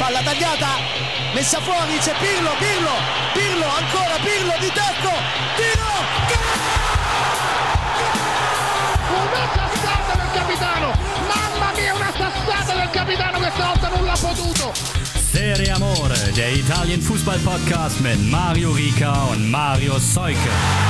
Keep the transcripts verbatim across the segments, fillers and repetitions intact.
palla tagliata, messa fuori, c'è Pirlo, Pirlo, Pirlo, ancora Pirlo di tacco, tiro, una sassata del capitano, mamma mia, una sassata del capitano, questa volta non l'ha potuto. Serie Amore, der Italien-Fußball-Podcast mit Mario Rica und Mario Seuke.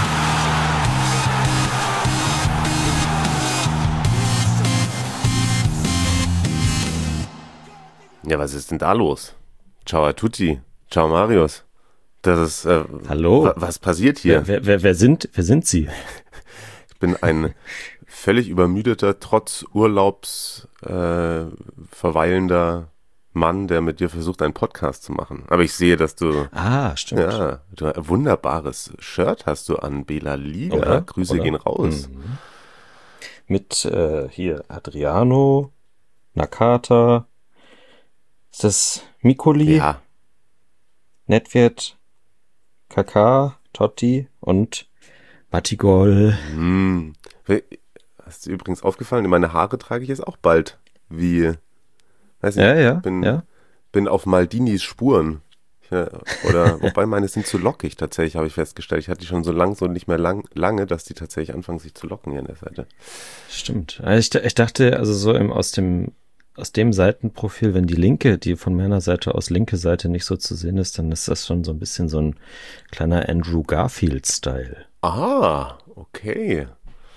Ja, was ist denn da los? Ciao a tutti. Ciao Marius. Das ist, äh, Hallo. wa- was passiert hier? Wer, wer, wer, sind, wer sind Sie? Ich bin ein völlig übermüdeter, trotz Urlaubs äh, verweilender Mann, der mit dir versucht, einen Podcast zu machen. Aber ich sehe, dass du, Ah, stimmt. ja, du ein wunderbares Shirt hast du an, Bela Liga. Oder? Grüße Oder? gehen raus. Mhm. Mit äh, hier Adriano, Nakata, ist das Mikoli, Ja, Nedved, Kaká, Totti und Batigol. hm. Hast dir übrigens aufgefallen, meine Haare trage ich jetzt auch bald. Wie, weiß nicht, Ja, ja, bin, ja. bin auf Maldinis Spuren. Ja, oder, wobei meine sind zu lockig tatsächlich, habe ich festgestellt. Ich hatte die schon so lang, so nicht mehr lang, lange, dass die tatsächlich anfangen, sich zu locken hier an der Seite. Stimmt. Also Ich, ich dachte, also so im, aus dem aus dem Seitenprofil, wenn die linke, die von meiner Seite aus linke Seite nicht so zu sehen ist, dann ist das schon so ein bisschen so ein kleiner Andrew Garfield-Style. Ah, okay.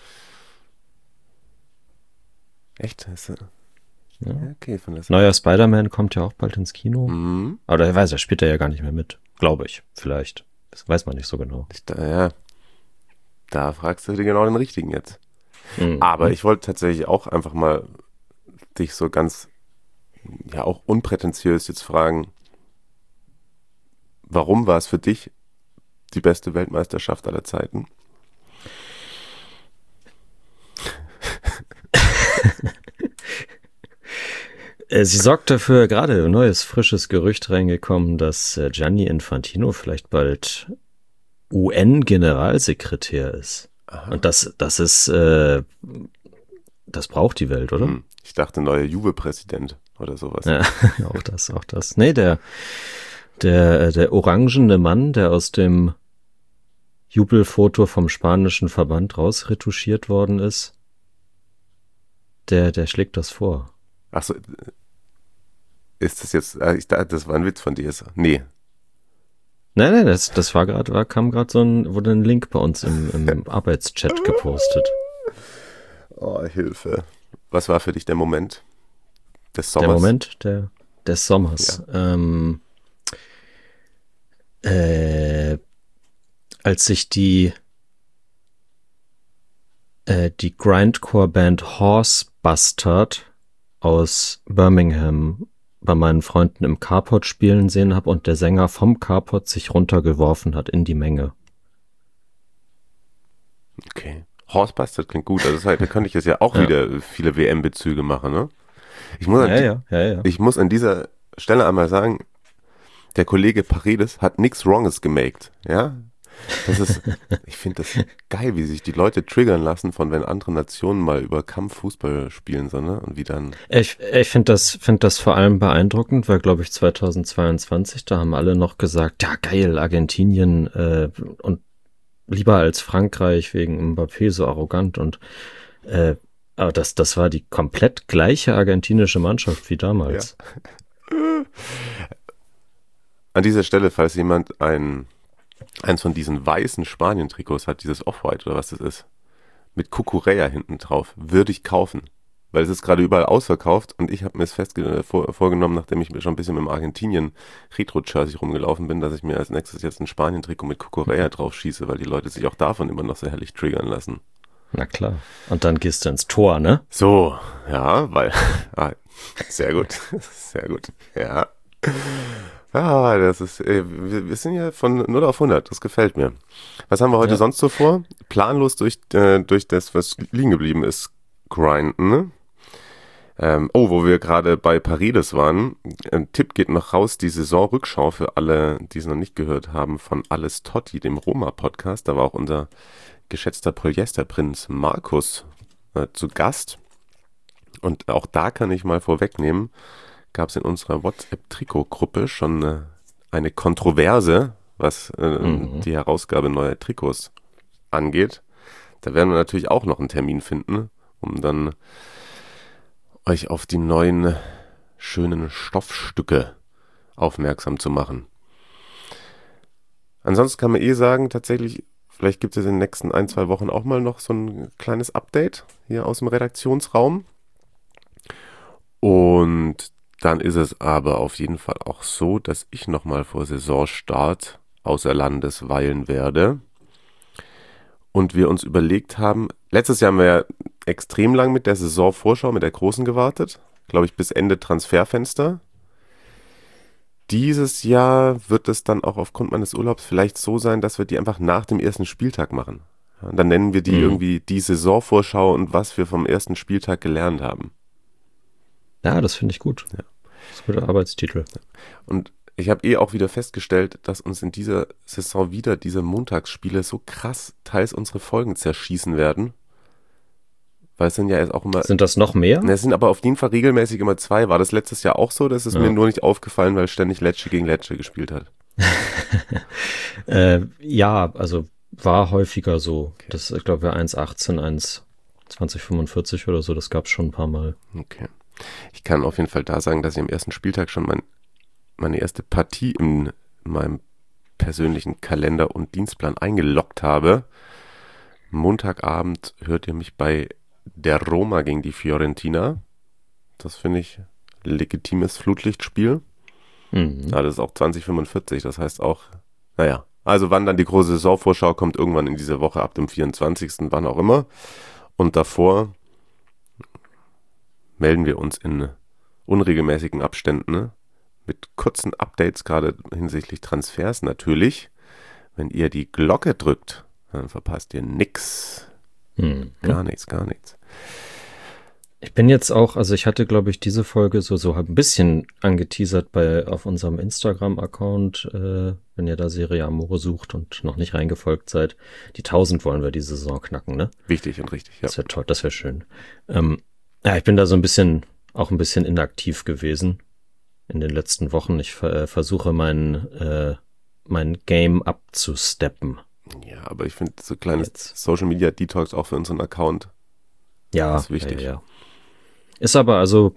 Echt? Ist, Ja. okay, von der Seite. Neuer Spider-Man kommt ja auch bald ins Kino. Mhm. Aber da weiß er, spielt er ja gar nicht mehr mit. Glaube ich. Vielleicht. Das weiß man nicht so genau. Ich, da, ja, da fragst du dir genau den richtigen jetzt. Mhm. Aber ich wollte tatsächlich auch einfach mal dich so ganz, ja auch unprätentiös jetzt fragen, warum war es für dich die beste Weltmeisterschaft aller Zeiten? Äh, Sie sorgt dafür, gerade ein neues, frisches Gerücht reingekommen, dass äh, Gianni Infantino vielleicht bald U N-Generalsekretär ist. Aha. Und das, das ist, äh, das braucht die Welt, oder? Hm, ich dachte, neuer Juve-Präsident oder sowas. Ja, auch das, auch das. Nee, der, der, der orangene Mann, der aus dem Jubelfoto vom spanischen Verband rausretuschiert worden ist, der, der schlägt das vor. Achso, ist das jetzt, äh, ich dachte, das war ein Witz von dir. Nee. Nein, nein, das, das war gerade, war, kam gerade so ein, wurde ein Link bei uns im, im Arbeitschat gepostet. Oh, Hilfe. Was war für dich der Moment des Sommers? Der Moment der, des Sommers. Ähm, äh, als sich die äh, die Grindcore-Band Horse Bastard aus Birmingham bei meinen Freunden im Carport spielen sehen habe und der Sänger vom Carport sich runtergeworfen hat in die Menge. Okay. Horsebastard klingt gut. Also das heißt, da könnte ich jetzt ja auch Ja. wieder viele W M-Bezüge machen, ne? Ich muss, an, Ja, ja, ja, ja. ich muss an dieser Stelle einmal sagen, der Kollege Paredes hat nichts Wronges gemaked, ja? Das ist, ich finde das geil, wie sich die Leute triggern lassen von, wenn andere Nationen mal über Kampffußball spielen, so, ne? Und wie dann, Ich, ich finde das, find das vor allem beeindruckend, weil, glaube ich, zweitausendzweiundzwanzig, da haben alle noch gesagt, ja geil, Argentinien äh, und lieber als Frankreich wegen Mbappé so arrogant und äh, aber das, das war die komplett gleiche argentinische Mannschaft wie damals. an dieser Stelle, falls jemand ein, eins von diesen weißen Spanien-Trikots hat, dieses Off-White oder was das ist, mit Cucurella hinten drauf, würde ich kaufen. Weil es ist gerade überall ausverkauft und ich habe mir es fest vor, vorgenommen, nachdem ich mir schon ein bisschen mit dem Argentinien-Retro-Jersey rumgelaufen bin, dass ich mir als nächstes jetzt ein Spanien-Trikot mit Cucurella drauf schieße, weil die Leute sich auch davon immer noch so herrlich triggern lassen. Na klar. Und dann gehst du ins Tor, ne? So, ja, weil, ah, sehr gut, sehr gut, ja. Ah, das ist, ey, wir, wir sind ja von null auf hundert, das gefällt mir. Was haben wir heute Ja. sonst so vor? Planlos durch, äh, durch das, was liegen geblieben ist, grinden, ne? Ähm, oh, wo wir gerade bei Paredes waren, ein Tipp geht noch raus, die Saisonrückschau für alle, die es noch nicht gehört haben, von Alles Totti, dem Roma-Podcast. Da war auch unser geschätzter Polyesterprinz Markus äh, zu Gast. Und auch da kann ich mal vorwegnehmen, gab es in unserer WhatsApp-Trikot-Gruppe schon äh, eine Kontroverse, was äh, mhm. die Herausgabe neuer Trikots angeht. Da werden wir natürlich auch noch einen Termin finden, um dann euch auf die neuen schönen Stoffstücke aufmerksam zu machen. Ansonsten kann man eh sagen, tatsächlich, vielleicht gibt es in den nächsten ein, zwei Wochen auch mal noch so ein kleines Update hier aus dem Redaktionsraum. Und dann ist es aber auf jeden Fall auch so, dass ich nochmal vor Saisonstart außer Landes weilen werde. Und wir uns überlegt haben, letztes Jahr haben wir ja extrem lang mit der Saisonvorschau, mit der großen gewartet. Glaube ich, bis Ende Transferfenster. Dieses Jahr wird es dann auch aufgrund meines Urlaubs vielleicht so sein, dass wir die einfach nach dem ersten Spieltag machen. Und dann nennen wir die mhm. irgendwie die Saisonvorschau und was wir vom ersten Spieltag gelernt haben. Ja, das finde ich gut. Ja. Das ist ein guter Arbeitstitel. Und ich habe eh auch wieder festgestellt, dass uns in dieser Saison wieder diese Montagsspiele so krass teils unsere Folgen zerschießen werden. Weil es sind ja jetzt auch immer... Sind das noch mehr? Es sind aber auf jeden Fall regelmäßig immer zwei. War das letztes Jahr auch so? Das ist ja. mir nur nicht aufgefallen, weil ständig Lecce gegen Lecce gespielt hat. äh, ja, also war häufiger so. Okay. Das, ich glaube, eins achtzehn, eins zwanzig fünfundvierzig oder so, das gab es schon ein paar Mal. Okay. Ich kann auf jeden Fall da sagen, dass ich am ersten Spieltag schon mein, meine erste Partie in meinem persönlichen Kalender und Dienstplan eingeloggt habe. Montagabend hört ihr mich bei der Roma gegen die Fiorentina. Das finde ich ein legitimes Flutlichtspiel. Mhm. Ja, das ist auch zwanzig fünfundvierzig, das heißt auch, naja, also wann dann die große Saisonvorschau kommt, irgendwann in dieser Woche ab dem vierundzwanzigsten wann auch immer. Und davor melden wir uns in unregelmäßigen Abständen, ne? Mit kurzen Updates, gerade hinsichtlich Transfers natürlich. Wenn ihr die Glocke drückt, dann verpasst ihr nix. Mhm. Gar nichts, gar nichts. Ich bin jetzt auch, also ich hatte, glaube ich, diese Folge so, so ein bisschen angeteasert bei auf unserem Instagram-Account, äh, wenn ihr da Serie Amore sucht und noch nicht reingefolgt seid. Die tausend wollen wir diese Saison knacken, ne? Wichtig und richtig, ja. Das wäre toll, das wäre schön. Ähm, ja, ich bin da so ein bisschen, auch ein bisschen inaktiv gewesen in den letzten Wochen. Ich äh, versuche mein, äh, mein Game abzusteppen. Ja, aber ich finde so kleines Social Media Detox auch für unseren Account. Ja, ist wichtig. Ja, ja. Ist aber also,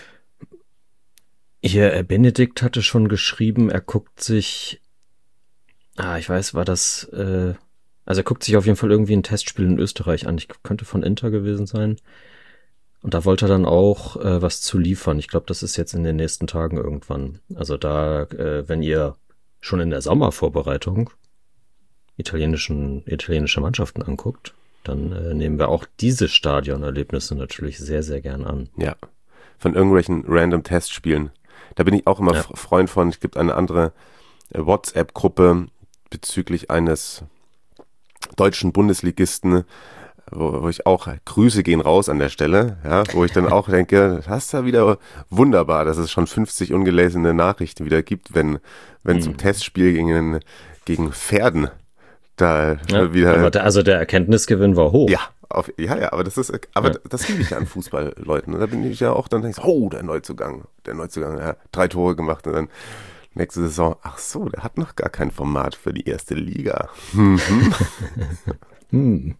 hier, äh, Benedikt hatte schon geschrieben, er guckt sich, ah, ich weiß, war das, äh, also er guckt sich auf jeden Fall irgendwie ein Testspiel in Österreich an. Ich könnte von Inter gewesen sein. Und da wollte er dann auch äh, was zu liefern. Ich glaube, das ist jetzt in den nächsten Tagen irgendwann. Also da, äh, wenn ihr schon in der Sommervorbereitung italienischen, italienische Mannschaften anguckt, dann äh, nehmen wir auch diese Stadionerlebnisse natürlich sehr, sehr gern an. Ja, von irgendwelchen random Testspielen. Da bin ich auch immer ja. Freund von. Es gibt eine andere WhatsApp-Gruppe bezüglich eines deutschen Bundesligisten, wo, wo ich auch, Grüße gehen raus an der Stelle, ja, wo ich dann auch denke, das ist ja wieder wunderbar, dass es schon fünfzig ungelesene Nachrichten wieder gibt, wenn wenn es mhm. um Testspiel gegen, gegen Pferden da ja, wieder... Aber der, also der Erkenntnisgewinn war hoch. Ja, auf, ja, ja, aber das ist, aber ja. das liebe ich ja an Fußballleuten. Da bin ich ja auch, dann denke ich, oh, der Neuzugang, der Neuzugang, ja, drei Tore gemacht und dann nächste Saison, ach so, der hat noch gar kein Format für die erste Liga. Mhm. hm.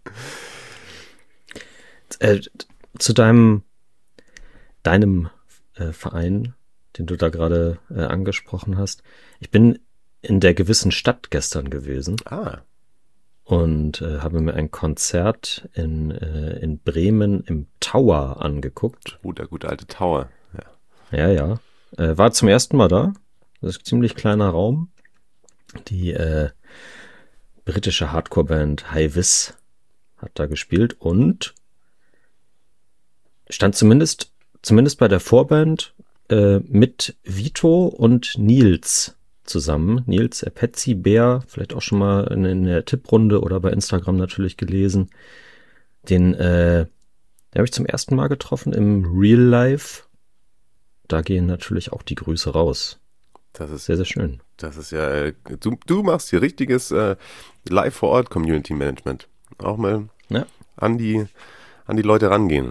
Äh, zu deinem, deinem äh, Verein, den du da gerade äh, angesprochen hast. Ich bin in der gewissen Stadt gestern gewesen. Ah. Und äh, habe mir ein Konzert in, äh, in Bremen im Tower angeguckt. Oh, der gute alte Tower. Ja, ja. ja. Äh, war zum ersten Mal da. Das ist ein ziemlich kleiner Raum. Die äh, britische Hardcore-Band High Vis hat da gespielt und stand zumindest, zumindest bei der Vorband äh, mit Vito und Nils zusammen. Nils Epetzi Bär, vielleicht auch schon mal in, in der Tipprunde oder bei Instagram natürlich gelesen. Den, äh, den habe ich zum ersten Mal getroffen im Real Life. Da gehen natürlich auch die Grüße raus. Das ist sehr, sehr schön. Das ist ja, äh, du, du machst hier richtiges äh, Live-vor-Ort-Community-Management. Auch mal ja. an die, an die Leute rangehen.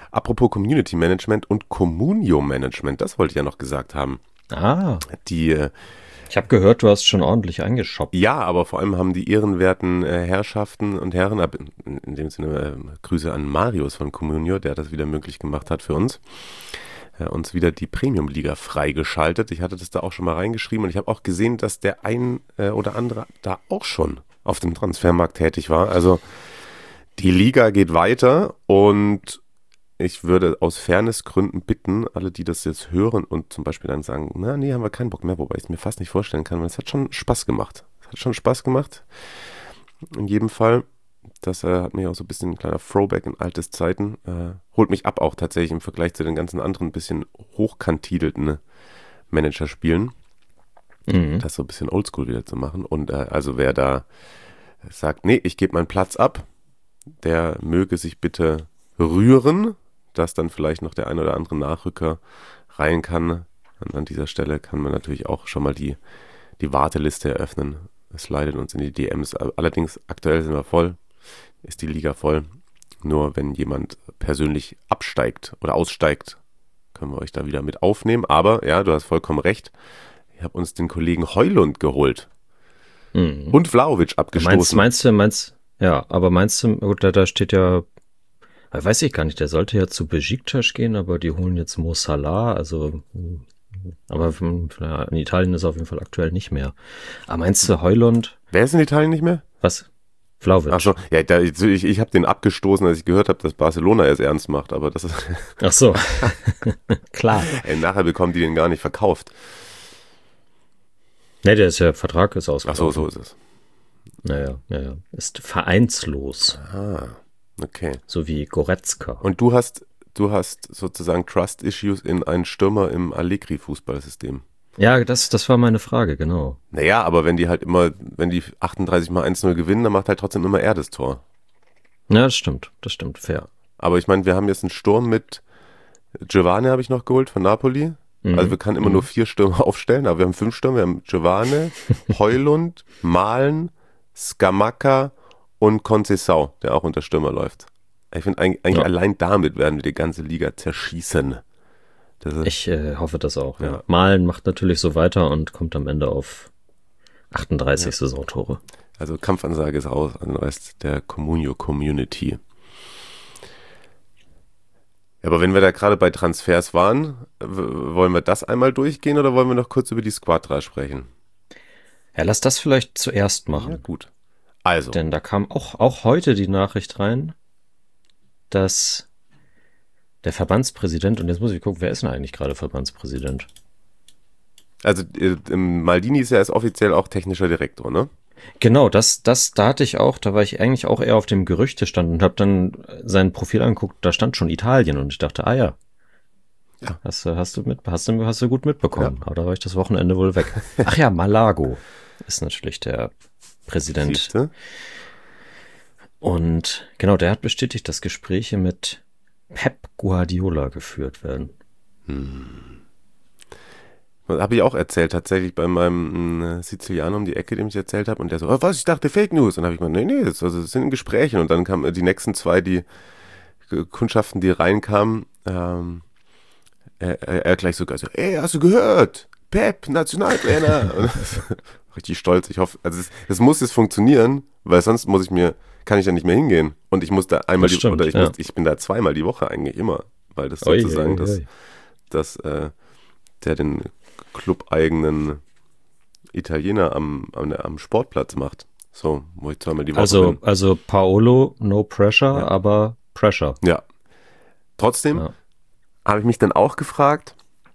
Apropos Community Management und Communio Management, das wollte ich ja noch gesagt haben. Ah. Die, äh, ich habe gehört, du hast schon ordentlich eingeshoppt. Ja, aber vor allem haben die ehrenwerten äh, Herrschaften und Herren, in, in dem Sinne äh, Grüße an Marius von Communio, der das wieder möglich gemacht hat für uns, äh, uns wieder die Premium-Liga freigeschaltet. Ich hatte das da auch schon mal reingeschrieben und ich habe auch gesehen, dass der ein äh, oder andere da auch schon auf dem Transfermarkt tätig war. Also die Liga geht weiter und ich würde aus Fairnessgründen bitten, alle, die das jetzt hören und zum Beispiel dann sagen, na nee, haben wir keinen Bock mehr, wobei ich es mir fast nicht vorstellen kann, weil es hat schon Spaß gemacht. Es hat schon Spaß gemacht. In jedem Fall. Das äh, hat mich auch so ein bisschen ein kleiner Throwback in altes Zeiten. Äh, holt mich ab auch tatsächlich im Vergleich zu den ganzen anderen bisschen hochkantidelten Managerspielen. Mhm. Das so ein bisschen oldschool wieder zu machen. Und äh, also wer da sagt, nee, ich gebe meinen Platz ab, der möge sich bitte rühren, dass dann vielleicht noch der ein oder andere Nachrücker rein kann. Und an dieser Stelle kann man natürlich auch schon mal die, die Warteliste eröffnen. Es leitet uns in die D Ms. Allerdings aktuell sind wir voll, ist die Liga voll. Nur wenn jemand persönlich absteigt oder aussteigt, können wir euch da wieder mit aufnehmen. Aber ja, du hast vollkommen recht. Ich habe uns den Kollegen Højlund geholt. Mhm. Und Vlahovic abgestoßen. Meinst, meinst du, meinst ja, aber meinst du, gut, da, da steht ja, weiß ich gar nicht, der sollte ja zu Besiktas gehen, aber die holen jetzt Mo Salah, also, aber ja, in Italien ist er auf jeden Fall aktuell nicht mehr. Aber meinst du Højlund? Wer ist in Italien nicht mehr? Was? Vlahovic. Ach so, ja, da, ich, ich habe den abgestoßen, als ich gehört habe, dass Barcelona es ernst macht, aber das ist... Ach so, klar. Ey, nachher bekommen die den gar nicht verkauft. Nee, der ist ja, Vertrag ist ausgelaufen. Ach so, so ist es. Naja, ja, ja. Ist vereinslos. Ah, okay. So wie Goretzka. Und du hast, du hast sozusagen Trust-Issues in einen Stürmer im Allegri-Fußballsystem. Ja, das, das war meine Frage, genau. Naja, aber wenn die halt immer, wenn die achtunddreißig mal eins null gewinnen, dann macht halt trotzdem immer er das Tor. Ja, das stimmt, das stimmt, fair. Aber ich meine, wir haben jetzt einen Sturm mit Giovane habe ich noch geholt von Napoli. Mhm. Also wir können immer mhm. nur vier Stürmer aufstellen, aber wir haben fünf Stürmer. Wir haben Giovane, Højlund, Malen, Scamacca und Conceição, der auch unter Stürmer läuft. Ich finde eigentlich, eigentlich ja. allein damit werden wir die ganze Liga zerschießen. Das ist, ich äh, hoffe das auch. Ja. Ja. Malen macht natürlich so weiter und kommt am Ende auf achtunddreißig ja. Saisontore. Also Kampfansage ist raus an den Rest der Communio Community. Aber wenn wir da gerade bei Transfers waren, w- wollen wir das einmal durchgehen oder wollen wir noch kurz über die Squadra sprechen? Ja, lass das vielleicht zuerst machen. Ja, gut. Also. Denn da kam auch, auch heute die Nachricht rein, dass der Verbandspräsident, und jetzt muss ich gucken, wer ist denn eigentlich gerade Verbandspräsident? Also Maldini ist ja als offiziell auch technischer Direktor, ne? Genau, das, das, da hatte ich auch, da war ich eigentlich auch eher auf dem Gerüchtestand und habe dann sein Profil angeguckt, da stand schon Italien und ich dachte, ah ja, ja. Hast, hast, du mit, hast, du, hast du gut mitbekommen, ja. Aber da war ich das Wochenende wohl weg. Ach ja, Malago ist natürlich der Präsident. Siehste? Und genau, der hat bestätigt, dass Gespräche mit Pep Guardiola geführt werden. Hm. Habe ich auch erzählt, tatsächlich bei meinem äh, Sizilianer um die Ecke, dem ich erzählt habe. Und der so, oh, was, ich dachte Fake News. Und dann habe ich gesagt, nee, nee, das, also, das sind in Gesprächen. Und dann kamen äh, die nächsten zwei, die äh, Kundschaften, die reinkamen, ähm, er, er, er gleich sogar so, ey, hast du gehört? Pep, Nationaltrainer. Und richtig stolz. Ich hoffe, also es, es muss jetzt funktionieren, weil sonst muss ich mir, kann ich da nicht mehr hingehen. Und ich muss da einmal, das stimmt, die, oder ich, ja. muss, ich bin da zweimal die Woche eigentlich immer, weil das Oi, sozusagen oi, das, oi. das, äh, der den club-eigenen Italiener am, am, am Sportplatz macht. So, wo ich zweimal die Woche also, bin. Also Paolo, no pressure, ja. aber pressure. Ja. Trotzdem ja. habe ich mich dann auch gefragt,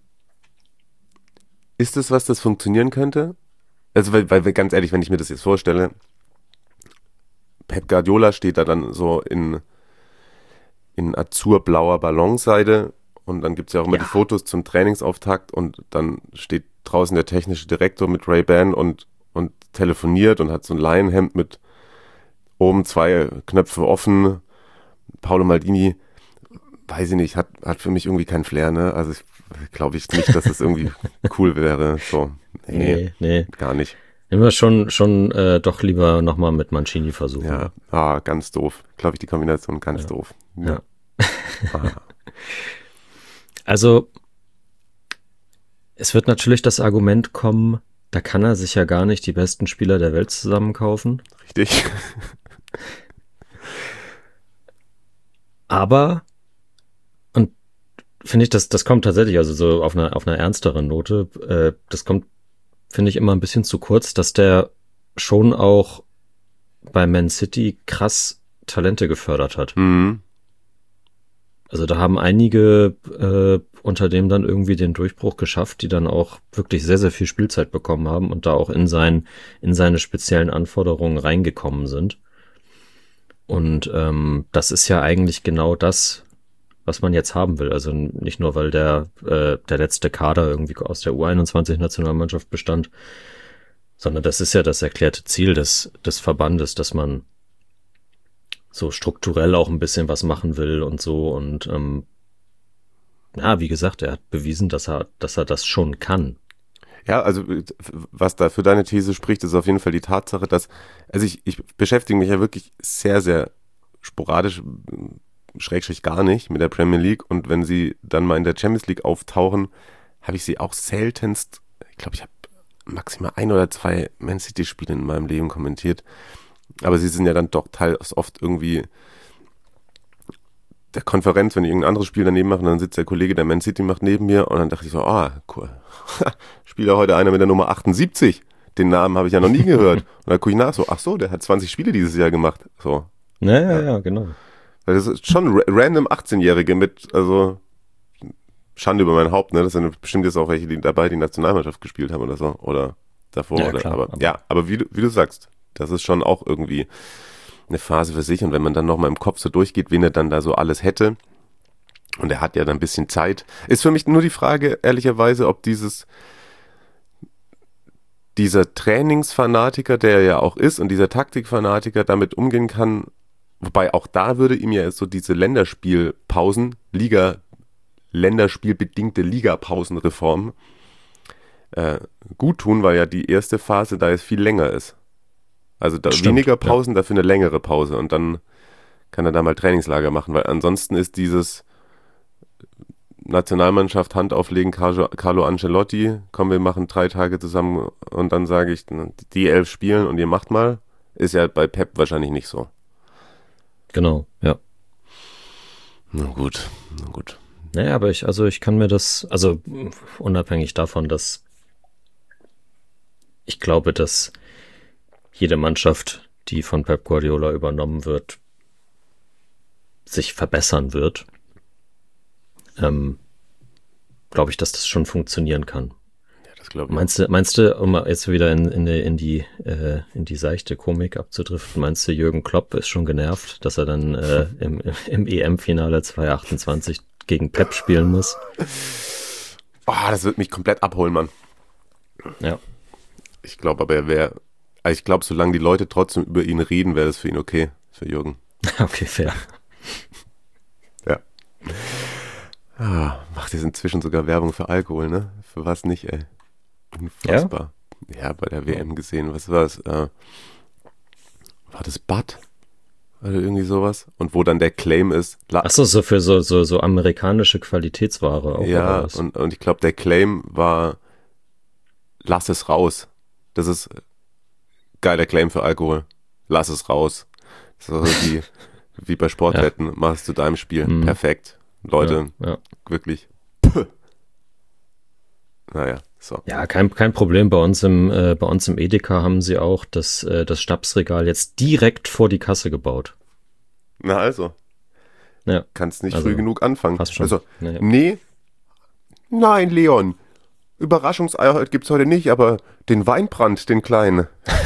ist das was, das funktionieren könnte? Also, weil, weil ganz ehrlich, wenn ich mir das jetzt vorstelle, Pep Guardiola steht da dann so in, in azurblauer Ballonseide und dann gibt es ja auch immer ja. die Fotos zum Trainingsauftakt und dann steht draußen der technische Direktor mit Ray-Ban und, und telefoniert und hat so ein Leinenhemd mit oben zwei Knöpfe offen. Paolo Maldini, weiß ich nicht, hat, hat für mich irgendwie keinen Flair, ne? Also ich glaube ich nicht, dass das irgendwie cool wäre. So, nee, nee, nee. gar nicht. Immer schon, schon äh, doch lieber nochmal mit Mancini versuchen. Ja, ah, ganz doof. Glaube ich, die Kombination ganz ja. doof. Ja. ja. ah. Also, es wird natürlich das Argument kommen, da kann er sich ja gar nicht die besten Spieler der Welt zusammenkaufen. Richtig. Aber, und finde ich, das, das kommt tatsächlich, also so auf einer, auf einer ernsteren Note, äh, das kommt, finde ich, immer ein bisschen zu kurz, dass der schon auch bei Man City krass Talente gefördert hat. Mhm. Also da haben einige äh, unter dem dann irgendwie den Durchbruch geschafft, die dann auch wirklich sehr, sehr viel Spielzeit bekommen haben und da auch in sein, in seine speziellen Anforderungen reingekommen sind. Und ähm, das ist ja eigentlich genau das, was man jetzt haben will. Also nicht nur, weil der, äh, der letzte Kader irgendwie aus der U einundzwanzig-Nationalmannschaft bestand, sondern das ist ja das erklärte Ziel des, des Verbandes, dass man so strukturell auch ein bisschen was machen will und so. Und ähm, ja, wie gesagt, er hat bewiesen, dass er, dass er das schon kann. Ja, also was da für deine These spricht, ist auf jeden Fall die Tatsache, dass, also ich, ich beschäftige mich ja wirklich sehr, sehr sporadisch, schrägstrich gar nicht mit der Premier League, und wenn sie dann mal in der Champions League auftauchen, habe ich sie auch seltenst, ich glaube, ich habe maximal ein oder zwei Man City Spiele in meinem Leben kommentiert, aber sie sind ja dann doch teils oft irgendwie der Konferenz, wenn ich irgendein anderes Spiel daneben mache, und dann sitzt der Kollege, der Man City macht, neben mir, und dann dachte ich so, ah, cool, spielt ja heute einer mit der Nummer achtundsiebzig, den Namen habe ich ja noch nie gehört. Und dann gucke ich nach, so, ach so, der hat zwanzig Spiele dieses Jahr gemacht, so. Ja, ja, ja, genau. Weil das ist schon ra- random achtzehnjährige mit, also Schande über mein Haupt, ne, das sind bestimmt jetzt auch welche, die dabei die Nationalmannschaft gespielt haben oder so, oder davor, Ja, oder, klar, aber, aber- ja, aber wie du, wie du sagst, das ist schon auch irgendwie eine Phase für sich, und wenn man dann nochmal im Kopf so durchgeht, wen er dann da so alles hätte, und er hat ja dann ein bisschen Zeit, ist für mich nur die Frage, ehrlicherweise, ob dieses, dieser Trainingsfanatiker, der er ja auch ist, und dieser Taktikfanatiker damit umgehen kann, wobei auch da würde ihm ja so diese Länderspielpausen, Liga, Länderspielbedingte Ligapausenreform äh, gut tun, weil ja die erste Phase da jetzt viel länger ist. Also da Stimmt, weniger Pausen, dafür eine längere Pause, und dann kann er da mal Trainingslager machen, weil ansonsten ist dieses Nationalmannschaft Hand auflegen, Carlo, Carlo Ancelotti, komm, wir machen drei Tage zusammen, und dann sage ich, die elf spielen und ihr macht mal, ist ja bei Pep wahrscheinlich nicht so. Genau, ja. Na gut, na gut. Naja, aber ich, also ich kann mir das, also unabhängig davon, dass ich glaube, dass jede Mannschaft, die von Pep Guardiola übernommen wird, sich verbessern wird, ähm, glaube ich, dass das schon funktionieren kann. Ja, das glaube ich. Meinst du, meinst du, um jetzt wieder in, in, die, in, die, äh, in die seichte Komik abzudriften, meinst du, Jürgen Klopp ist schon genervt, dass er dann äh, im, im E M-Finale zwanzig achtundzwanzig gegen Pep spielen muss? Oh, das wird mich komplett abholen, Mann. Ja. Ich glaube aber, er wäre, ich glaube, solange die Leute trotzdem über ihn reden, wäre das für ihn okay, für Jürgen. Okay, fair. Ja. Ah, macht jetzt inzwischen sogar Werbung für Alkohol, ne? Für was nicht, ey. Unfassbar. Ja, ja, bei der W M gesehen, was war es? Äh, war das Bud? Oder irgendwie sowas? Und wo dann der Claim ist. La- Ach so, so für so, so, so amerikanische Qualitätsware auch. ja, oder was? und, und ich glaube, der Claim war, lass es raus. Das ist geiler Claim für Alkohol. Lass es raus. So wie, wie bei Sportwetten. Mach es zu deinem Spiel. Mhm. Perfekt. Leute, Ja, ja. wirklich. Puh. Naja, so. Ja, kein, kein Problem. Bei uns im, äh, bei uns im Edeka haben sie auch das, äh, das Schnapsregal jetzt direkt vor die Kasse gebaut. Na also, Ja, kannst nicht Also, früh genug anfangen. passt schon. Also, Ja, ja. nee. Nein, Leon. Überraschungseier heute gibt's heute nicht, aber den Weinbrand, den kleinen.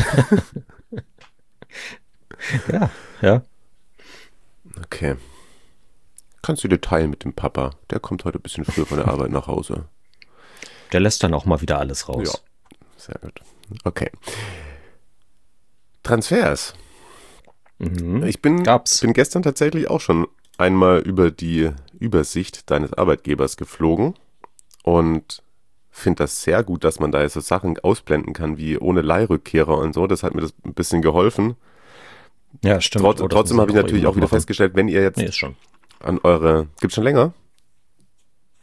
ja, ja. Okay. Kannst du dir teilen mit dem Papa. Der kommt heute ein bisschen früher von der Arbeit nach Hause. Der lässt dann auch mal wieder alles raus. Ja, sehr gut. Okay. Transfers. Mhm. Ich bin, Gab's. bin gestern tatsächlich auch schon einmal über die Übersicht deines Arbeitgebers geflogen und finde das sehr gut, dass man da jetzt so Sachen ausblenden kann wie ohne Leihrückkehrer und so. Das hat mir das ein bisschen geholfen. Ja, stimmt. Trotz, Oh, das trotzdem muss habe ich auch natürlich irgendwann auch wieder machen. festgestellt, wenn ihr jetzt Nee, ist schon. an eure, gibt's schon länger?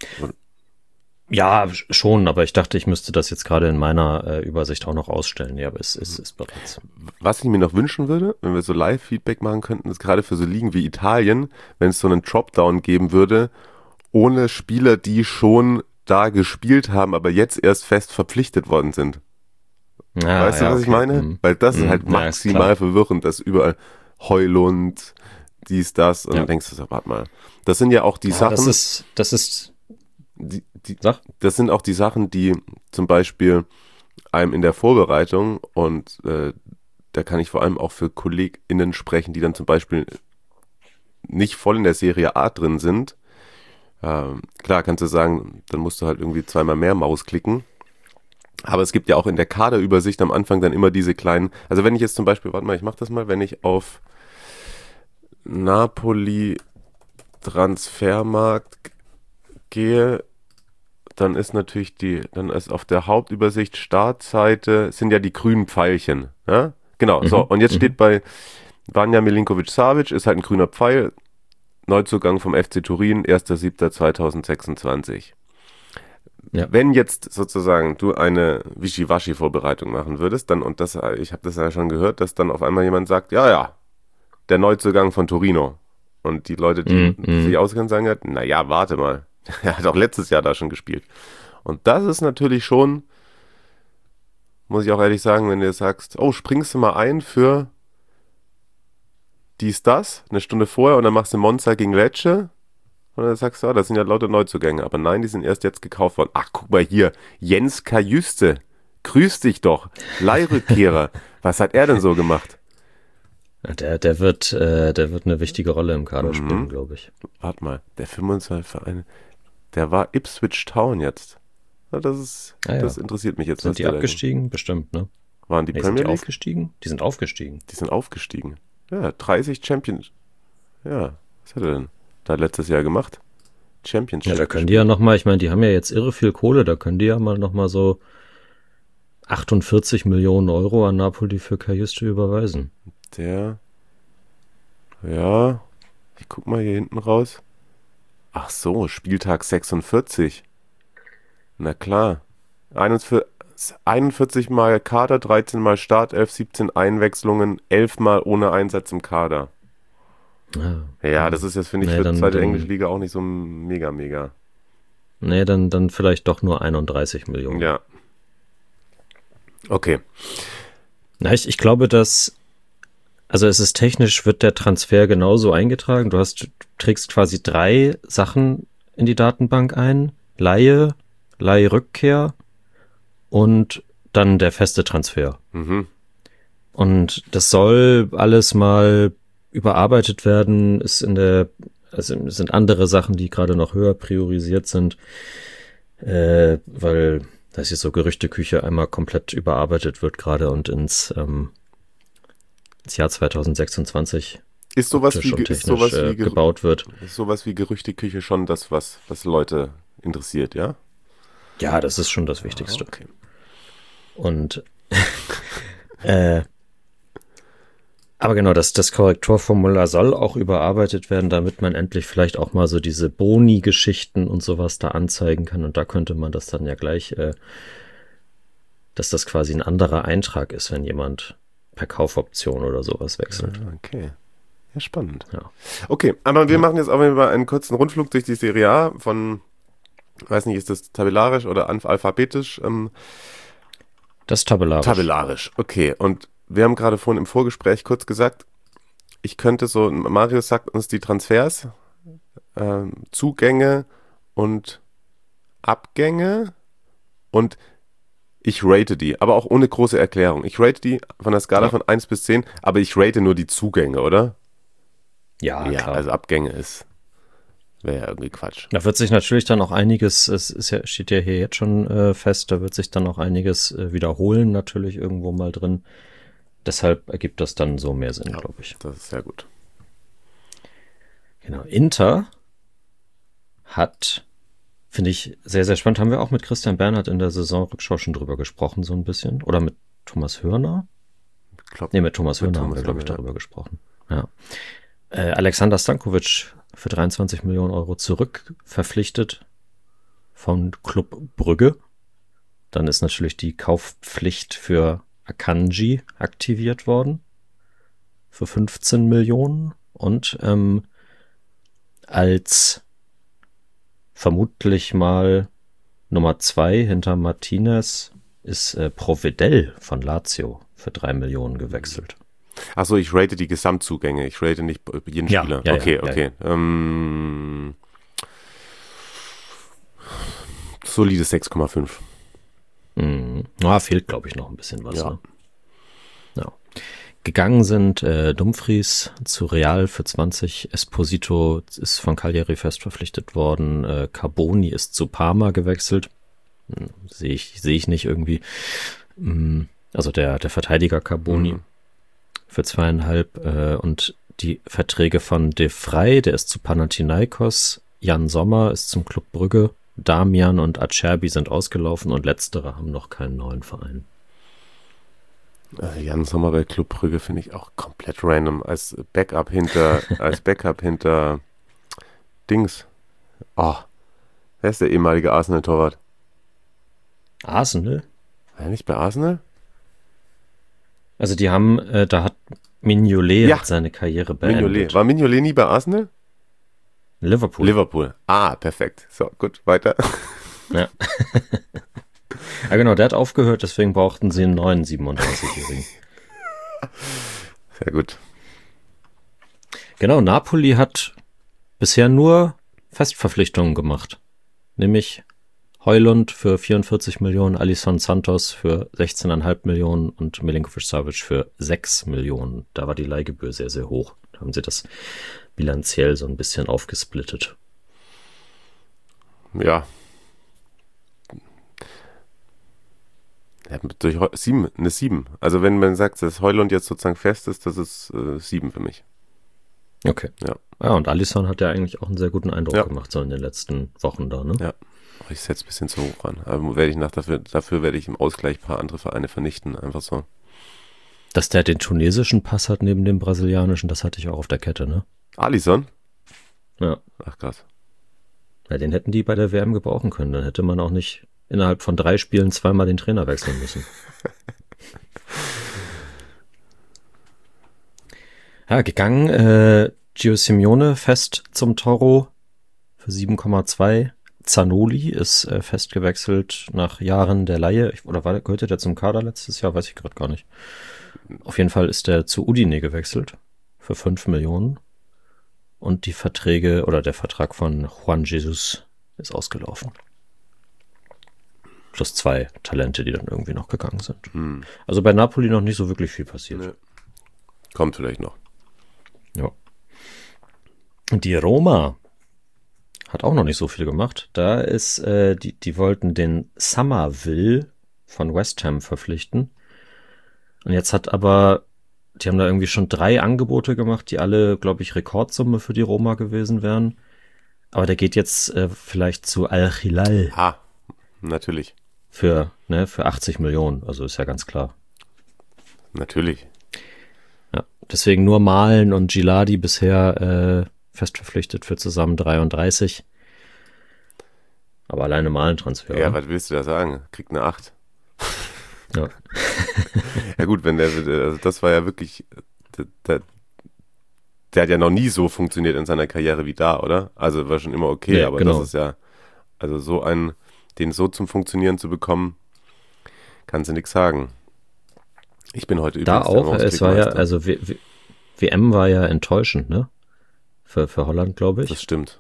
Ja, schon, aber ich dachte, ich müsste das jetzt gerade in meiner äh, Übersicht auch noch ausstellen. Ja, aber es ist, ist bereits. Was ich mir noch wünschen würde, wenn wir so Live-Feedback machen könnten, ist gerade für so Ligen wie Italien, wenn es so einen Dropdown geben würde, ohne Spieler, die schon da gespielt haben, aber jetzt erst fest verpflichtet worden sind. Ja, weißt du, ja, was okay. ich meine? Mhm. Weil das ist Mhm. halt Ja, maximal ist verwirrend, dass überall Heulund, dies, das, und Ja. dann denkst du so, warte mal. Das sind ja auch die Ja, Sachen, das ist, das ist, die, die, sag. das sind auch die Sachen, die zum Beispiel einem in der Vorbereitung, und äh, da kann ich vor allem auch für KollegInnen sprechen, die dann zum Beispiel nicht voll in der Serie A drin sind. Ähm, klar kannst du sagen, dann musst du halt irgendwie zweimal mehr Maus klicken. Aber es gibt ja auch in der Kaderübersicht am Anfang dann immer diese kleinen, also wenn ich jetzt zum Beispiel, warte mal, ich mach das mal, wenn ich auf Napoli Transfermarkt gehe, dann ist natürlich die, dann ist auf der Hauptübersicht Startseite, sind ja die grünen Pfeilchen. Ja? Genau, Mhm. so, und jetzt Mhm. steht bei Vanja Milinkovic-Savic, ist halt ein grüner Pfeil, Neuzugang vom F C Turin, erster siebter zweitausendsechsundzwanzig. Ja. Wenn jetzt sozusagen du eine Wischiwaschi-Vorbereitung machen würdest, dann, und das, ich habe das ja schon gehört, dass dann auf einmal jemand sagt, ja, ja, der Neuzugang von Torino. Und die Leute, die Mhm. sich auskennen, sagen halt, naja, warte mal, er hat auch letztes Jahr da schon gespielt. Und das ist natürlich schon, muss ich auch ehrlich sagen, wenn du jetzt sagst, oh, springst du mal ein für dies, das, eine Stunde vorher, und dann machst du Monza gegen Lecce, und dann sagst du, oh, das sind ja lauter Neuzugänge. Aber nein, die sind erst jetzt gekauft worden. Ach, guck mal hier, Jens Kajüste, grüß dich doch, Leihrückkehrer. Was hat er denn so gemacht? Der, der wird, äh, der wird eine wichtige Rolle im Kader Mhm. spielen, glaube ich. Warte mal, der fünfundzwanzig Vereine, der war Ipswich Town jetzt. Na, das ist, Ah, ja. das interessiert mich jetzt. Sind was die der da- abgestiegen? Bestimmt, ne? Waren die Nee, sind Premier die League? aufgestiegen? Die sind aufgestiegen. Die sind aufgestiegen. Ja, dreißig Champions. Ja, was hat er denn da letztes Jahr gemacht? Championship. Ja, da können die ja nochmal, ich meine, die haben ja jetzt irre viel Kohle, da können die ja mal nochmal so achtundvierzig Millionen Euro an Napoli für Kajüste überweisen. Der, ja, ich guck mal hier hinten raus. Ach so, Spieltag sechsundvierzig. Na klar. einundvierzig, einundvierzig Mal Kader, dreizehn Mal Startelf, siebzehn Einwechslungen, elf Mal ohne Einsatz im Kader. Ja, Ja, das ist jetzt, finde ich, Nee, für dann- die zweite dann- englische Liga auch nicht so mega, mega. nee, dann, dann vielleicht doch nur einunddreißig Millionen. Ja. Okay. Na, ich, ich glaube, dass, also es ist technisch, wird der Transfer genauso eingetragen. Du hast, du trägst quasi drei Sachen in die Datenbank ein. Leihe, Leihrückkehr und dann der feste Transfer. Mhm. Und das soll alles mal überarbeitet werden, ist in der, also es sind andere Sachen, die gerade noch höher priorisiert sind, äh, weil das ist so Gerüchteküche einmal komplett überarbeitet wird gerade und ins, ähm, ins Jahr zweitausendsechsundzwanzig Ist sowas optisch wie, und ist technisch sowas äh, wie, Ger- gebaut wird. ist sowas wie Gerüchteküche schon das, was, was Leute interessiert, ja? Ja, das ist schon das Wichtigste. Okay. Und äh, aber genau, das, das Korrekturformular soll auch überarbeitet werden, damit man endlich vielleicht auch mal so diese Boni-Geschichten und sowas da anzeigen kann. Und da könnte man das dann ja gleich, äh, dass das quasi ein anderer Eintrag ist, wenn jemand per Kaufoption oder sowas wechselt. Ah, okay. Ja, spannend. Ja. Okay, aber wir machen jetzt auch mal einen kurzen Rundflug durch die Serie A von, weiß nicht, ist das tabellarisch oder alphabetisch? Ähm, Das ist tabellarisch. Tabellarisch, okay. Und wir haben gerade vorhin im Vorgespräch kurz gesagt, ich könnte so, Marius sagt uns die Transfers, ähm, Zugänge und Abgänge, und ich rate die, aber auch ohne große Erklärung. Ich rate die von der Skala Ja. von eins bis zehn, aber ich rate nur die Zugänge, oder? Ja, ja, klar. also Abgänge ist, wäre ja irgendwie Quatsch. Da wird sich natürlich dann auch einiges, es ist ja, steht ja hier jetzt schon äh, fest, da wird sich dann auch einiges äh, wiederholen, natürlich irgendwo mal drin. Deshalb ergibt das dann so mehr Sinn, Ja. glaube ich. Das ist sehr gut. Genau. Inter hat, finde ich, sehr, sehr spannend. Haben wir auch mit Christian Bernhard in der Saisonrückschau schon drüber gesprochen, so ein bisschen. Oder mit Thomas Hörner? Ich glaub, Nee, mit Thomas Mit Hörner haben Thomas wir, glaube ich, Hörner, ja. darüber gesprochen. Ja. Äh, Alexander Stankovic für dreiundzwanzig Millionen Euro zurück verpflichtet. von Club Brügge. Dann ist natürlich die Kaufpflicht für Akanji aktiviert worden für fünfzehn Millionen und ähm, als vermutlich mal Nummer zwei hinter Martinez ist äh, Provedel von Lazio für drei Millionen gewechselt. Achso, ich rate die Gesamtzugänge. Ich rate nicht jeden Ja, Spieler. ja, okay, ja, okay. ja. Ähm, solides sechs Komma fünf. Mhm. Ah, fehlt, glaube ich, noch ein bisschen was. Ja. Ne? Ja. Gegangen sind äh, Dumfries zu Real für zwanzig. Esposito ist von Cagliari fest verpflichtet worden. Äh, Carboni ist zu Parma gewechselt. Hm, sehe ich, sehe ich nicht irgendwie. Hm, also der, der Verteidiger Carboni. Mhm. Für zweieinhalb äh, und die Verträge von De Vrij, der ist zu Panathinaikos, Jan Sommer ist zum Club Brügge, Damian und Acerbi sind ausgelaufen und letztere haben noch keinen neuen Verein. Äh, Jan Sommer bei Club Brügge finde ich auch komplett random, als Backup hinter, als Backup hinter Dings. Oh, wer ist der ehemalige Arsenal-Torwart? Arsenal? War er nicht bei Arsenal? Also die haben, äh, da hat Mignolet Ja. hat seine Karriere beendet. Mignolet. War Mignolet nie bei Arsenal? Liverpool. Liverpool. Ah, perfekt. So, gut, weiter. Ja. Ja, genau, der hat aufgehört, deswegen brauchten sie einen neuen siebenunddreißigjährigen. Sehr gut. Genau, Napoli hat bisher nur Festverpflichtungen gemacht. Nämlich Højlund für vierundvierzig Millionen, Alisson Santos für sechzehn Komma fünf Millionen und Milinkovic-Savic für sechs Millionen. Da war die Leihgebühr sehr, sehr hoch. Da haben sie das bilanziell so ein bisschen aufgesplittet. Ja. Ja, durch Heu- sieben, eine sieben. Also wenn man sagt, dass Højlund jetzt sozusagen fest ist, das ist äh, sieben für mich. Okay. Ja. Ja, und Alisson hat ja eigentlich auch einen sehr guten Eindruck Ja. gemacht, so in den letzten Wochen da, ne? Ja. Ich setze ein bisschen zu hoch an. Aber werde ich nach dafür, dafür werde ich im Ausgleich ein paar andere Vereine vernichten. Einfach so. Dass der den tunesischen Pass hat neben dem brasilianischen, das hatte ich auch auf der Kette, ne? Alisson? Ja. Ach krass. Ja, den hätten die bei der W M gebrauchen können. Dann hätte man auch nicht innerhalb von drei Spielen zweimal den Trainer wechseln müssen. Ja, gegangen, äh, Gio Simeone fest zum Toro für sieben Komma zwei. Zanoli ist äh, fest gewechselt nach Jahren der Leihe. Ich, oder war, gehörte der zum Kader letztes Jahr? Weiß ich gerade gar nicht. Auf jeden Fall ist der zu Udine gewechselt für fünf Millionen. Und die Verträge oder der Vertrag von Juan Jesus ist ausgelaufen. Plus zwei Talente, die dann irgendwie noch gegangen sind. Hm. Also bei Napoli noch nicht so wirklich viel passiert. Nee. Kommt vielleicht noch. Ja. Und die Roma hat auch noch nicht so viel gemacht. Da ist, äh, die, die wollten den Somerville von West Ham verpflichten. Und jetzt hat aber, die haben da irgendwie schon drei Angebote gemacht, die alle, glaube ich, Rekordsumme für die Roma gewesen wären. Aber der geht jetzt äh, vielleicht zu Al-Hilal Ah, natürlich. für, ne, für achtzig Millionen. Also ist ja ganz klar. Natürlich. Ja, deswegen nur Malen und Giladi bisher äh, fest verpflichtet für zusammen dreiunddreißig. Aber alleine Malen-Transfer. Ja, oder? was willst du da sagen? Kriegt eine acht. Ja. Ja gut, wenn der, also das war ja wirklich, der, der, der hat ja noch nie so funktioniert in seiner Karriere wie da, oder? Also war schon immer okay, Ja, aber genau. das ist ja, also so ein, den so zum Funktionieren zu bekommen, kannst du nichts sagen. Ich bin heute Da übrigens der auch, es war ja, Mausklickmeister. also w- w- W M war ja enttäuschend, ne? Für, für Holland, glaube ich. Das stimmt.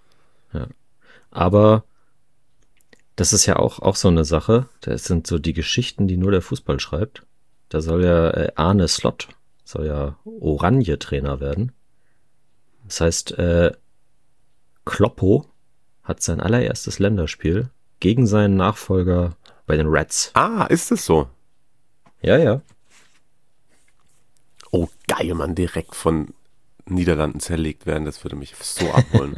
Aber das ist ja auch, auch so eine Sache. Das sind so die Geschichten, die nur der Fußball schreibt. Da soll ja äh, Arne Slot, soll ja Oranje-Trainer werden. Das heißt, äh, Kloppo hat sein allererstes Länderspiel gegen seinen Nachfolger bei den Reds. Ah, ist es so? Ja, ja. Oh, geil, Mann, direkt von Niederlanden zerlegt werden, das würde mich so abholen.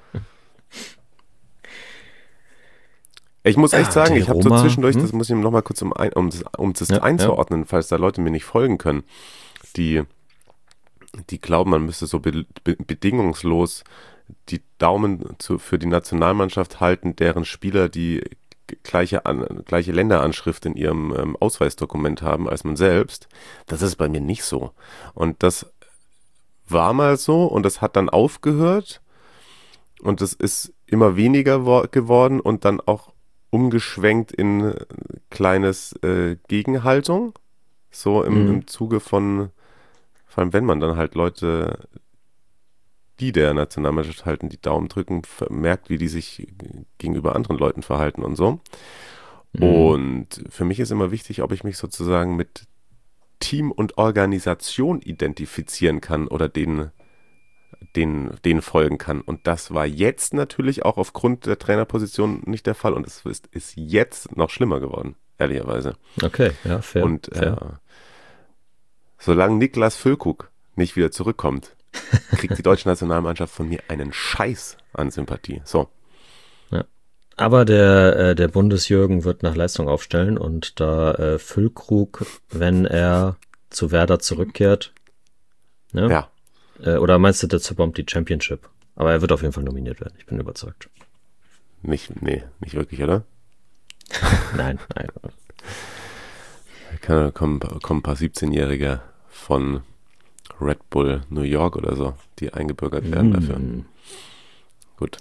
Ich muss echt Ja, sagen, die ich habe so Roma, zwischendurch, hm? das muss ich noch mal kurz, um, ein, um das, um das Ja, einzuordnen, falls da Leute mir nicht folgen können, die, die glauben, man müsste so be, be, bedingungslos die Daumen zu, für die Nationalmannschaft halten, deren Spieler die gleiche, an, gleiche Länderanschrift in ihrem ähm, Ausweisdokument haben als man selbst. Das ist bei mir nicht so. Und das war mal so und das hat dann aufgehört und das ist immer weniger wo- geworden und dann auch umgeschwenkt in kleines äh, Gegenhaltung. So im, Mhm. im Zuge von, vor allem wenn man dann halt Leute, die der Nationalmannschaft halten, die Daumen drücken, merkt, wie die sich gegenüber anderen Leuten verhalten und so. Mhm. Und für mich ist immer wichtig, ob ich mich sozusagen mit Team und Organisation identifizieren kann oder denen, denen, denen folgen kann. Und das war jetzt natürlich auch aufgrund der Trainerposition nicht der Fall. Und es ist, ist jetzt noch schlimmer geworden, ehrlicherweise. Okay, ja, fair. Und äh, fair. solange Niklas Füllkrug nicht wieder zurückkommt, kriegt die deutsche Nationalmannschaft von mir einen Scheiß an Sympathie. So. Aber der, äh, der Bundesjürgen wird nach Leistung aufstellen und da äh, Füllkrug, wenn er zu Werder zurückkehrt, ne? Ja. Äh, oder meinst du, der zerbombt die Championship? Aber er wird auf jeden Fall nominiert werden, ich bin überzeugt. Nicht, nee, nicht wirklich, oder? Nein, nein. Da kommen, kommen ein paar siebzehnjährige von Red Bull New York oder so, die eingebürgert werden dafür. Mm. Gut.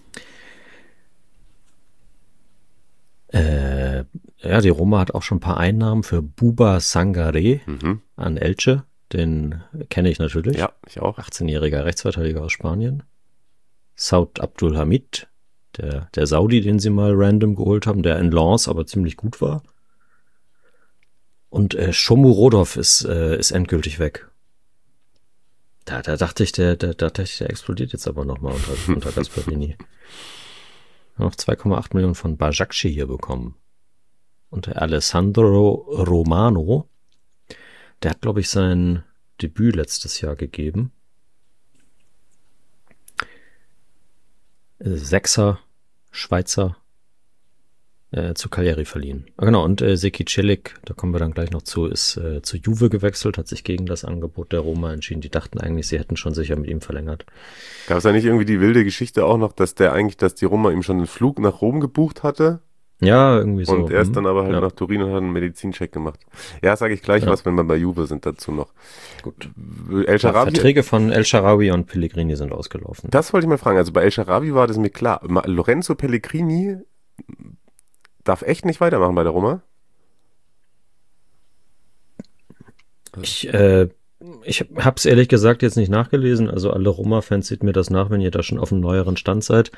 Äh, ja, die Roma hat auch schon ein paar Einnahmen für Buba Sangaré Mhm. an Elche. Den kenne ich natürlich. Ja, ich auch. achtzehnjähriger Rechtsverteidiger aus Spanien. Saud Abdulhamid, der, der Saudi, den sie mal random geholt haben, der in Lens aber ziemlich gut war. Und äh, Shomurodov ist, äh, ist endgültig weg. Da, da dachte ich, der, der, da dachte ich, der explodiert jetzt aber nochmal unter, unter Gasperini. Noch zwei Komma acht Millionen von Bajakci hier bekommen. Und der Alessandro Romano, der hat, glaube ich, sein Debüt letztes Jahr gegeben. Sechser, Schweizer, äh, zu Cagliari verliehen. Ah, genau, und äh, Seki Celik, da kommen wir dann gleich noch zu, ist äh, zu Juve gewechselt, hat sich gegen das Angebot der Roma entschieden. Die dachten eigentlich, sie hätten schon sicher mit ihm verlängert. Gab es da nicht irgendwie die wilde Geschichte auch noch, dass der eigentlich, dass die Roma ihm schon einen Flug nach Rom gebucht hatte? Ja, irgendwie so. Und er ist hm, dann aber halt ja. nach Turin und hat einen Medizincheck gemacht. Ja, sage ich gleich Ja. was, wenn wir bei Juve sind dazu noch. Gut. El Ja, Sharawi, Verträge von El Shaarawy und Pellegrini sind ausgelaufen. das wollte ich mal fragen. Also bei El Sharawi war das mir klar. Ma- Lorenzo Pellegrini darf echt nicht weitermachen bei der Roma? Ich, äh, ich hab's ehrlich gesagt jetzt nicht nachgelesen. Also alle Roma-Fans seht mir das nach, wenn ihr da schon auf einem neueren Stand seid.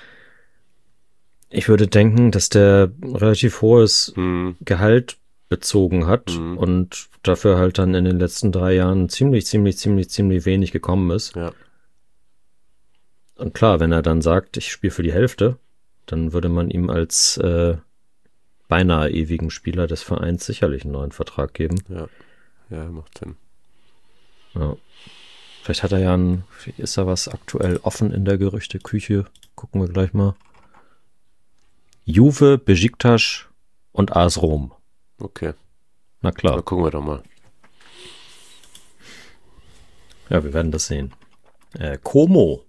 Ich würde denken, dass der relativ hohes Hm, Gehalt bezogen hat Mhm. und dafür halt dann in den letzten drei Jahren ziemlich, ziemlich, ziemlich, ziemlich wenig gekommen ist. ja. Und klar, wenn er dann sagt, ich spiele für die Hälfte, dann würde man ihm als äh, beinahe ewigen Spieler des Vereins sicherlich einen neuen Vertrag geben. Ja, ja, macht Sinn. Ja. Vielleicht hat er ja ein, ist da was aktuell offen in der Gerüchteküche. Gucken wir gleich mal. Juve, Besiktas und A S Rom. Okay, Na dann klar. gucken wir doch mal. Ja, wir werden das sehen. Äh, Como.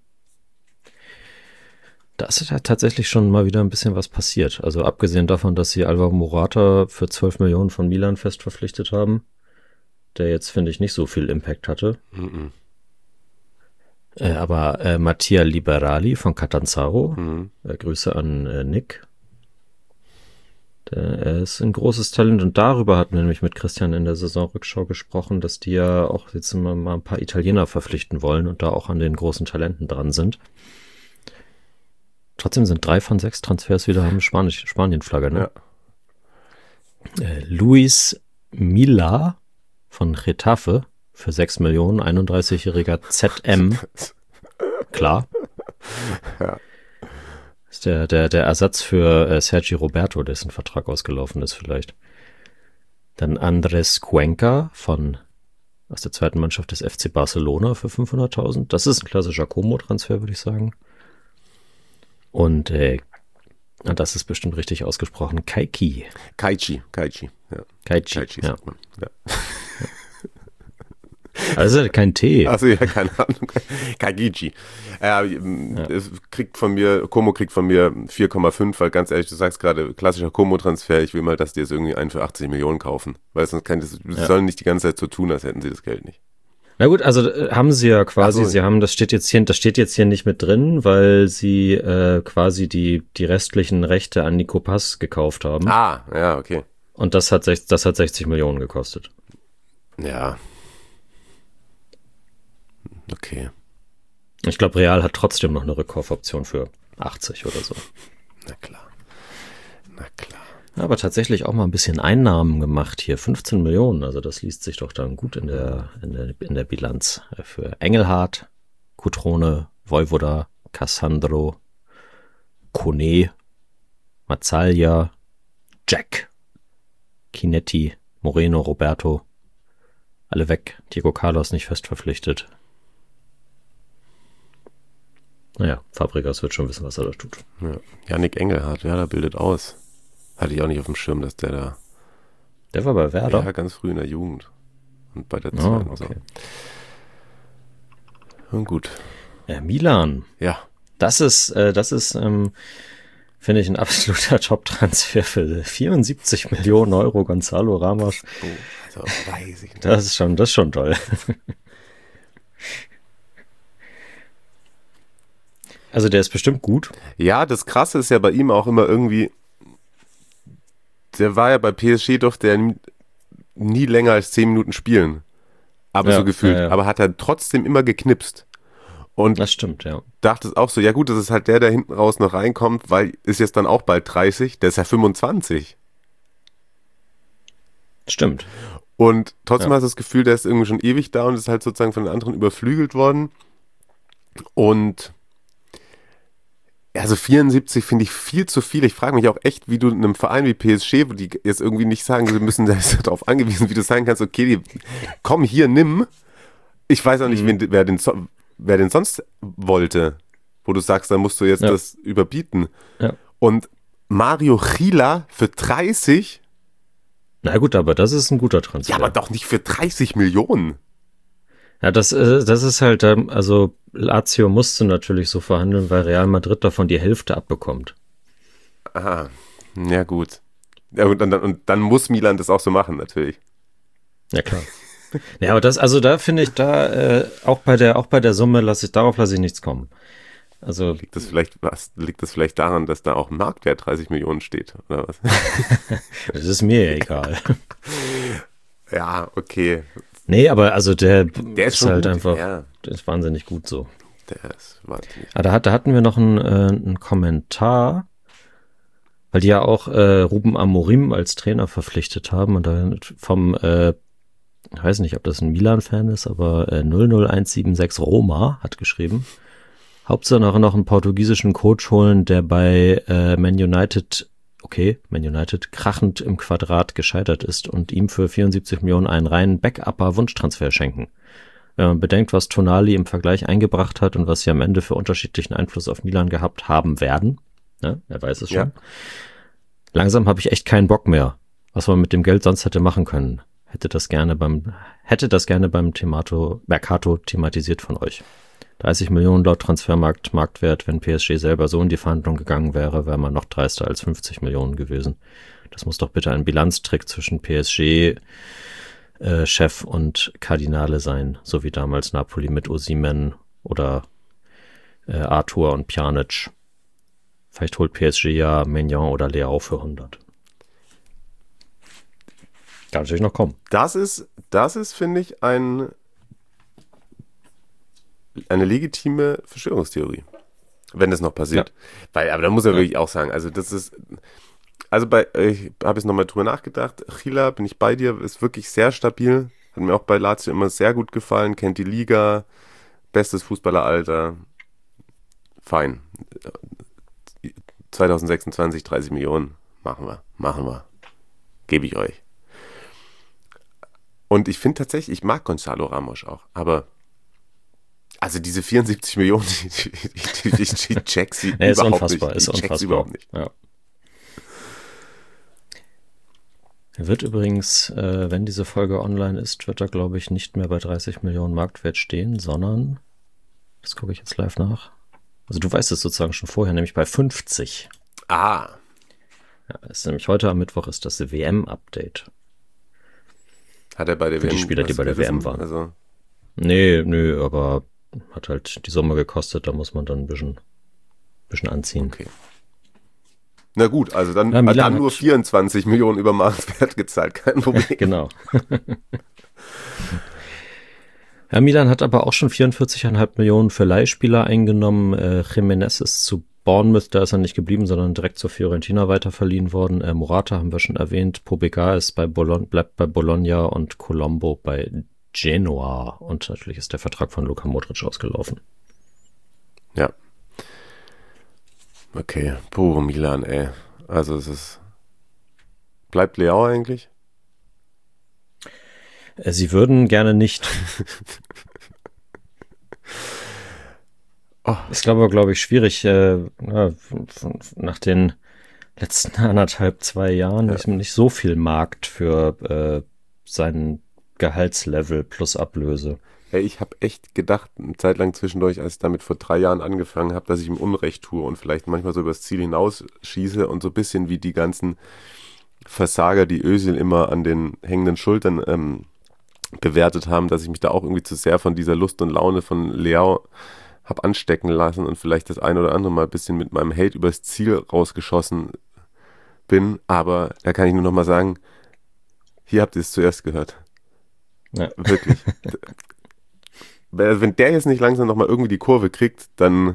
Da ist ja tatsächlich schon mal wieder ein bisschen was passiert. Also abgesehen davon, dass sie Alvaro Morata für zwölf Millionen von Milan fest verpflichtet haben, der jetzt, finde ich, nicht so viel Impact hatte. Mhm. Äh, aber äh, Mattia Liberali von Catanzaro, Mhm. äh, Grüße an äh, Nick. Der, er ist ein großes Talent und darüber hatten wir nämlich mit Christian in der Saisonrückschau gesprochen, dass die ja auch jetzt mal, mal ein paar Italiener verpflichten wollen und da auch an den großen Talenten dran sind. Trotzdem sind drei von sechs Transfers wieder haben Spanisch, Spanien-Flagge, ne? Ja. Äh, Luis Milla von Getafe für sechs Millionen, einunddreißigjähriger Z M. Klar. Ja. Ist der, der, der Ersatz für äh, Sergi Roberto, dessen Vertrag ausgelaufen ist vielleicht. Dann Andres Cuenca von aus der zweiten Mannschaft des F C Barcelona für fünfhunderttausend. Das ist ein klassischer Como-Transfer, würde ich sagen. Und äh, das ist bestimmt richtig ausgesprochen. Kaiki. Kaichi, Kaichi, ja. Kaichi, Kaichi ja. sagt man. Ja. Also kein T. Also ja, keine Ahnung. Kagiji. Äh, ja. Es kriegt von mir, Como kriegt von mir vier Komma fünf, weil ganz ehrlich, du sagst gerade, klassischer Como-Transfer, ich will mal, dass die jetzt irgendwie einen für achtzig Millionen kaufen. Weil sonst kann das, sie ja. sollen nicht die ganze Zeit so tun, als hätten sie das Geld nicht. Na gut, also äh, haben sie ja quasi, so. sie haben, das steht jetzt hier, das steht jetzt hier nicht mit drin, weil sie äh, quasi die, die restlichen Rechte an Nico Pass gekauft haben. Ah, ja, okay. Und das hat, das hat sechzig Millionen gekostet. Ja. Okay. Ich glaube, Real hat trotzdem noch eine Rückkaufoption für achtzig oder so. Na klar. Na klar. Aber tatsächlich auch mal ein bisschen Einnahmen gemacht hier. fünfzehn Millionen, also das liest sich doch dann gut in der, in der, in der Bilanz. Für Engelhardt, Cutrone, Vojvoda, Cassandro, Kone, Mazzaglia, Jack, Chinetti, Moreno, Roberto. Alle weg. Diego Carlos nicht fest verpflichtet. Naja, Fabregas wird schon wissen, was er da tut. Ja. Yannick Engelhardt, Werder bildet aus. Hatte ich auch nicht auf dem Schirm, dass der da... Der war bei Werder? Ja, ganz früh in der Jugend. Und bei der zweiten. Oh, okay. So. Und gut. Ja, Milan. Ja. Das ist, äh, das ist, ähm, finde ich, ein absoluter Top-Transfer für vierundsiebzig Millionen Euro. Gonzalo Ramos. Oh, also weiß ich nicht. Das ist schon, das ist schon toll. Also der ist bestimmt gut. Ja, das Krasse ist ja bei ihm auch immer irgendwie, der war ja bei P S G, durfte er nie länger als zehn Minuten spielen. Aber ja, so gefühlt. Ja, ja. Aber hat er trotzdem immer geknipst. Und das stimmt, ja. dachte es auch so, ja gut, das ist halt der, der hinten raus noch reinkommt, weil ist jetzt dann auch bald dreißig, der ist ja fünfundzwanzig. Stimmt. Und trotzdem ja. hast du das Gefühl, der ist irgendwie schon ewig da und ist halt sozusagen von den anderen überflügelt worden. Und also vierundsiebzig finde ich viel zu viel. Ich frage mich auch echt, wie du in einem Verein wie P S G, wo die jetzt irgendwie nicht sagen, sie müssen da darauf angewiesen, wie du sagen kannst, okay, die, komm hier, nimm. Ich weiß auch nicht, mhm. wen, wer, den, wer den sonst wollte, wo du sagst, dann musst du jetzt ja. das überbieten. Ja. Und Mario Chila für dreißig? Na gut, aber das ist ein guter Transfer. Ja, aber doch nicht für dreißig Millionen. Ja, das, das ist halt, also Lazio musste natürlich so verhandeln, weil Real Madrid davon die Hälfte abbekommt. Aha, ja gut. Ja, und, dann, und dann muss Milan das auch so machen, natürlich. Ja, klar. Ja, aber das, also da finde ich, da äh, auch bei der, auch bei der Summe lasse ich, darauf lasse ich nichts kommen. Also liegt das vielleicht, was, liegt das vielleicht daran, dass da auch Marktwert dreißig Millionen steht, oder was? Das ist mir egal. Ja, okay. Nee, aber also der, der ist, ist halt gut, einfach, ja. der ist wahnsinnig gut so. Der ist wahnsinnig. Ah, da, hat, da hatten wir noch einen, äh, einen Kommentar, weil die ja auch äh, Ruben Amorim als Trainer verpflichtet haben und da vom, äh, ich weiß nicht, ob das ein Milan-Fan ist, aber äh, null null eins sieben sechs Roma hat geschrieben. Hauptsache noch, noch einen portugiesischen Coach holen, der bei äh, Man United okay, Man United krachend im Quadrat gescheitert ist und ihm für vierundsiebzig Millionen einen reinen Backupper-Wunschtransfer schenken. Wenn man bedenkt, was Tonali im Vergleich eingebracht hat und was sie am Ende für unterschiedlichen Einfluss auf Milan gehabt haben werden, ne, er weiß es schon, ja. Langsam habe ich echt keinen Bock mehr, was man mit dem Geld sonst hätte machen können. Hätte das gerne beim, hätte das gerne beim Themato, Mercato thematisiert von euch. dreißig Millionen laut Transfermarkt, Marktwert, wenn P S G selber so in die Verhandlung gegangen wäre, wäre man noch dreister als fünfzig Millionen gewesen. Das muss doch bitte ein Bilanztrick zwischen P S G äh, Chef und Kardinale sein, so wie damals Napoli mit Osimhen oder äh, Arthur und Pjanic. Vielleicht holt P S G ja Maignan oder Leao für hundert. Kann natürlich noch kommen. Das ist, das ist, finde ich, ein eine legitime Verschwörungstheorie, wenn das noch passiert. Ja. Weil, aber da muss er ja. wirklich auch sagen, also das ist, also bei, ich habe jetzt nochmal drüber nachgedacht, Chila, bin ich bei dir, ist wirklich sehr stabil, hat mir auch bei Lazio immer sehr gut gefallen, kennt die Liga, bestes Fußballeralter, fein. zwanzig sechsundzwanzig, dreißig Millionen, machen wir, machen wir, gebe ich euch. Und ich finde tatsächlich, ich mag Gonzalo Ramos auch, aber also diese vierundsiebzig Millionen, die, die, die, die check sie nee, überhaupt unfassbar, nicht. Ist die unfassbar, überhaupt nicht. Ja. Er wird übrigens, äh, wenn diese Folge online ist, wird er, glaube ich, nicht mehr bei dreißig Millionen Marktwert stehen, sondern, das gucke ich jetzt live nach, also du weißt es sozusagen schon vorher, nämlich bei fünfzig. Ah. Ja, ist nämlich heute am Mittwoch ist das W M-Update. Hat er bei der Für W M die Spieler, die bei der W M waren. Also Nee, nö, aber hat halt die Summe gekostet, da muss man dann ein bisschen, bisschen anziehen. Okay. Na gut, also dann, ja, dann nur vierundzwanzig Millionen über Marktwert gezahlt, kein Problem. Genau. Ja, Milan hat aber auch schon vierundvierzig Komma fünf Millionen für Leihspieler eingenommen. Äh, Jimenez ist zu Bournemouth, da ist er nicht geblieben, sondern direkt zur Fiorentina weiterverliehen worden. Äh, Morata haben wir schon erwähnt. Pobega ist bei Bologna, bleibt bei Bologna und Colombo bei Genoa. Und natürlich ist der Vertrag von Luka Modric ausgelaufen. Ja. Okay, pure Milan, ey. Also es ist... Bleibt Leao eigentlich? Sie würden gerne nicht. oh. Ist, glaube ich, glaube ich, schwierig, äh, ja, nach den letzten anderthalb, zwei Jahren ja. nicht, nicht so viel Markt für äh, seinen Gehaltslevel plus Ablöse. Hey, ich habe echt gedacht, eine Zeit lang zwischendurch, als ich damit vor drei Jahren angefangen habe, dass ich ihm Unrecht tue und vielleicht manchmal so übers Ziel hinausschieße und so ein bisschen wie die ganzen Versager, die Özil immer an den hängenden Schultern ähm, bewertet haben, dass ich mich da auch irgendwie zu sehr von dieser Lust und Laune von Leao habe anstecken lassen und vielleicht das ein oder andere Mal ein bisschen mit meinem Hate übers Ziel rausgeschossen bin. Aber da kann ich nur noch mal sagen, hier habt ihr es zuerst gehört. Ja. Wirklich. Wenn der jetzt nicht langsam noch mal irgendwie die Kurve kriegt, dann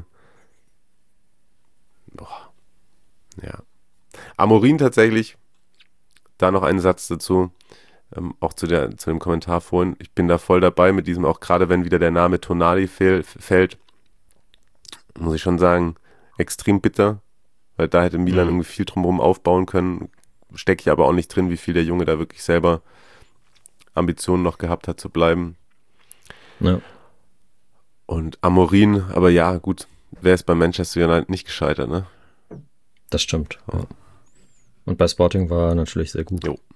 boah. Ja. Amorin tatsächlich, da noch einen Satz dazu, ähm, auch zu, der, zu dem Kommentar vorhin, ich bin da voll dabei mit diesem, auch gerade wenn wieder der Name Tonali fehl, fällt, muss ich schon sagen, extrem bitter, weil da hätte Milan mhm. irgendwie viel drumherum aufbauen können, stecke ich aber auch nicht drin, wie viel der Junge da wirklich selber Ambitionen noch gehabt hat zu bleiben. Ja. Und Amorin, aber ja, gut, wäre es bei Manchester United nicht gescheitert, ne? Das stimmt. Ja. Und bei Sporting war er natürlich sehr gut. Jo.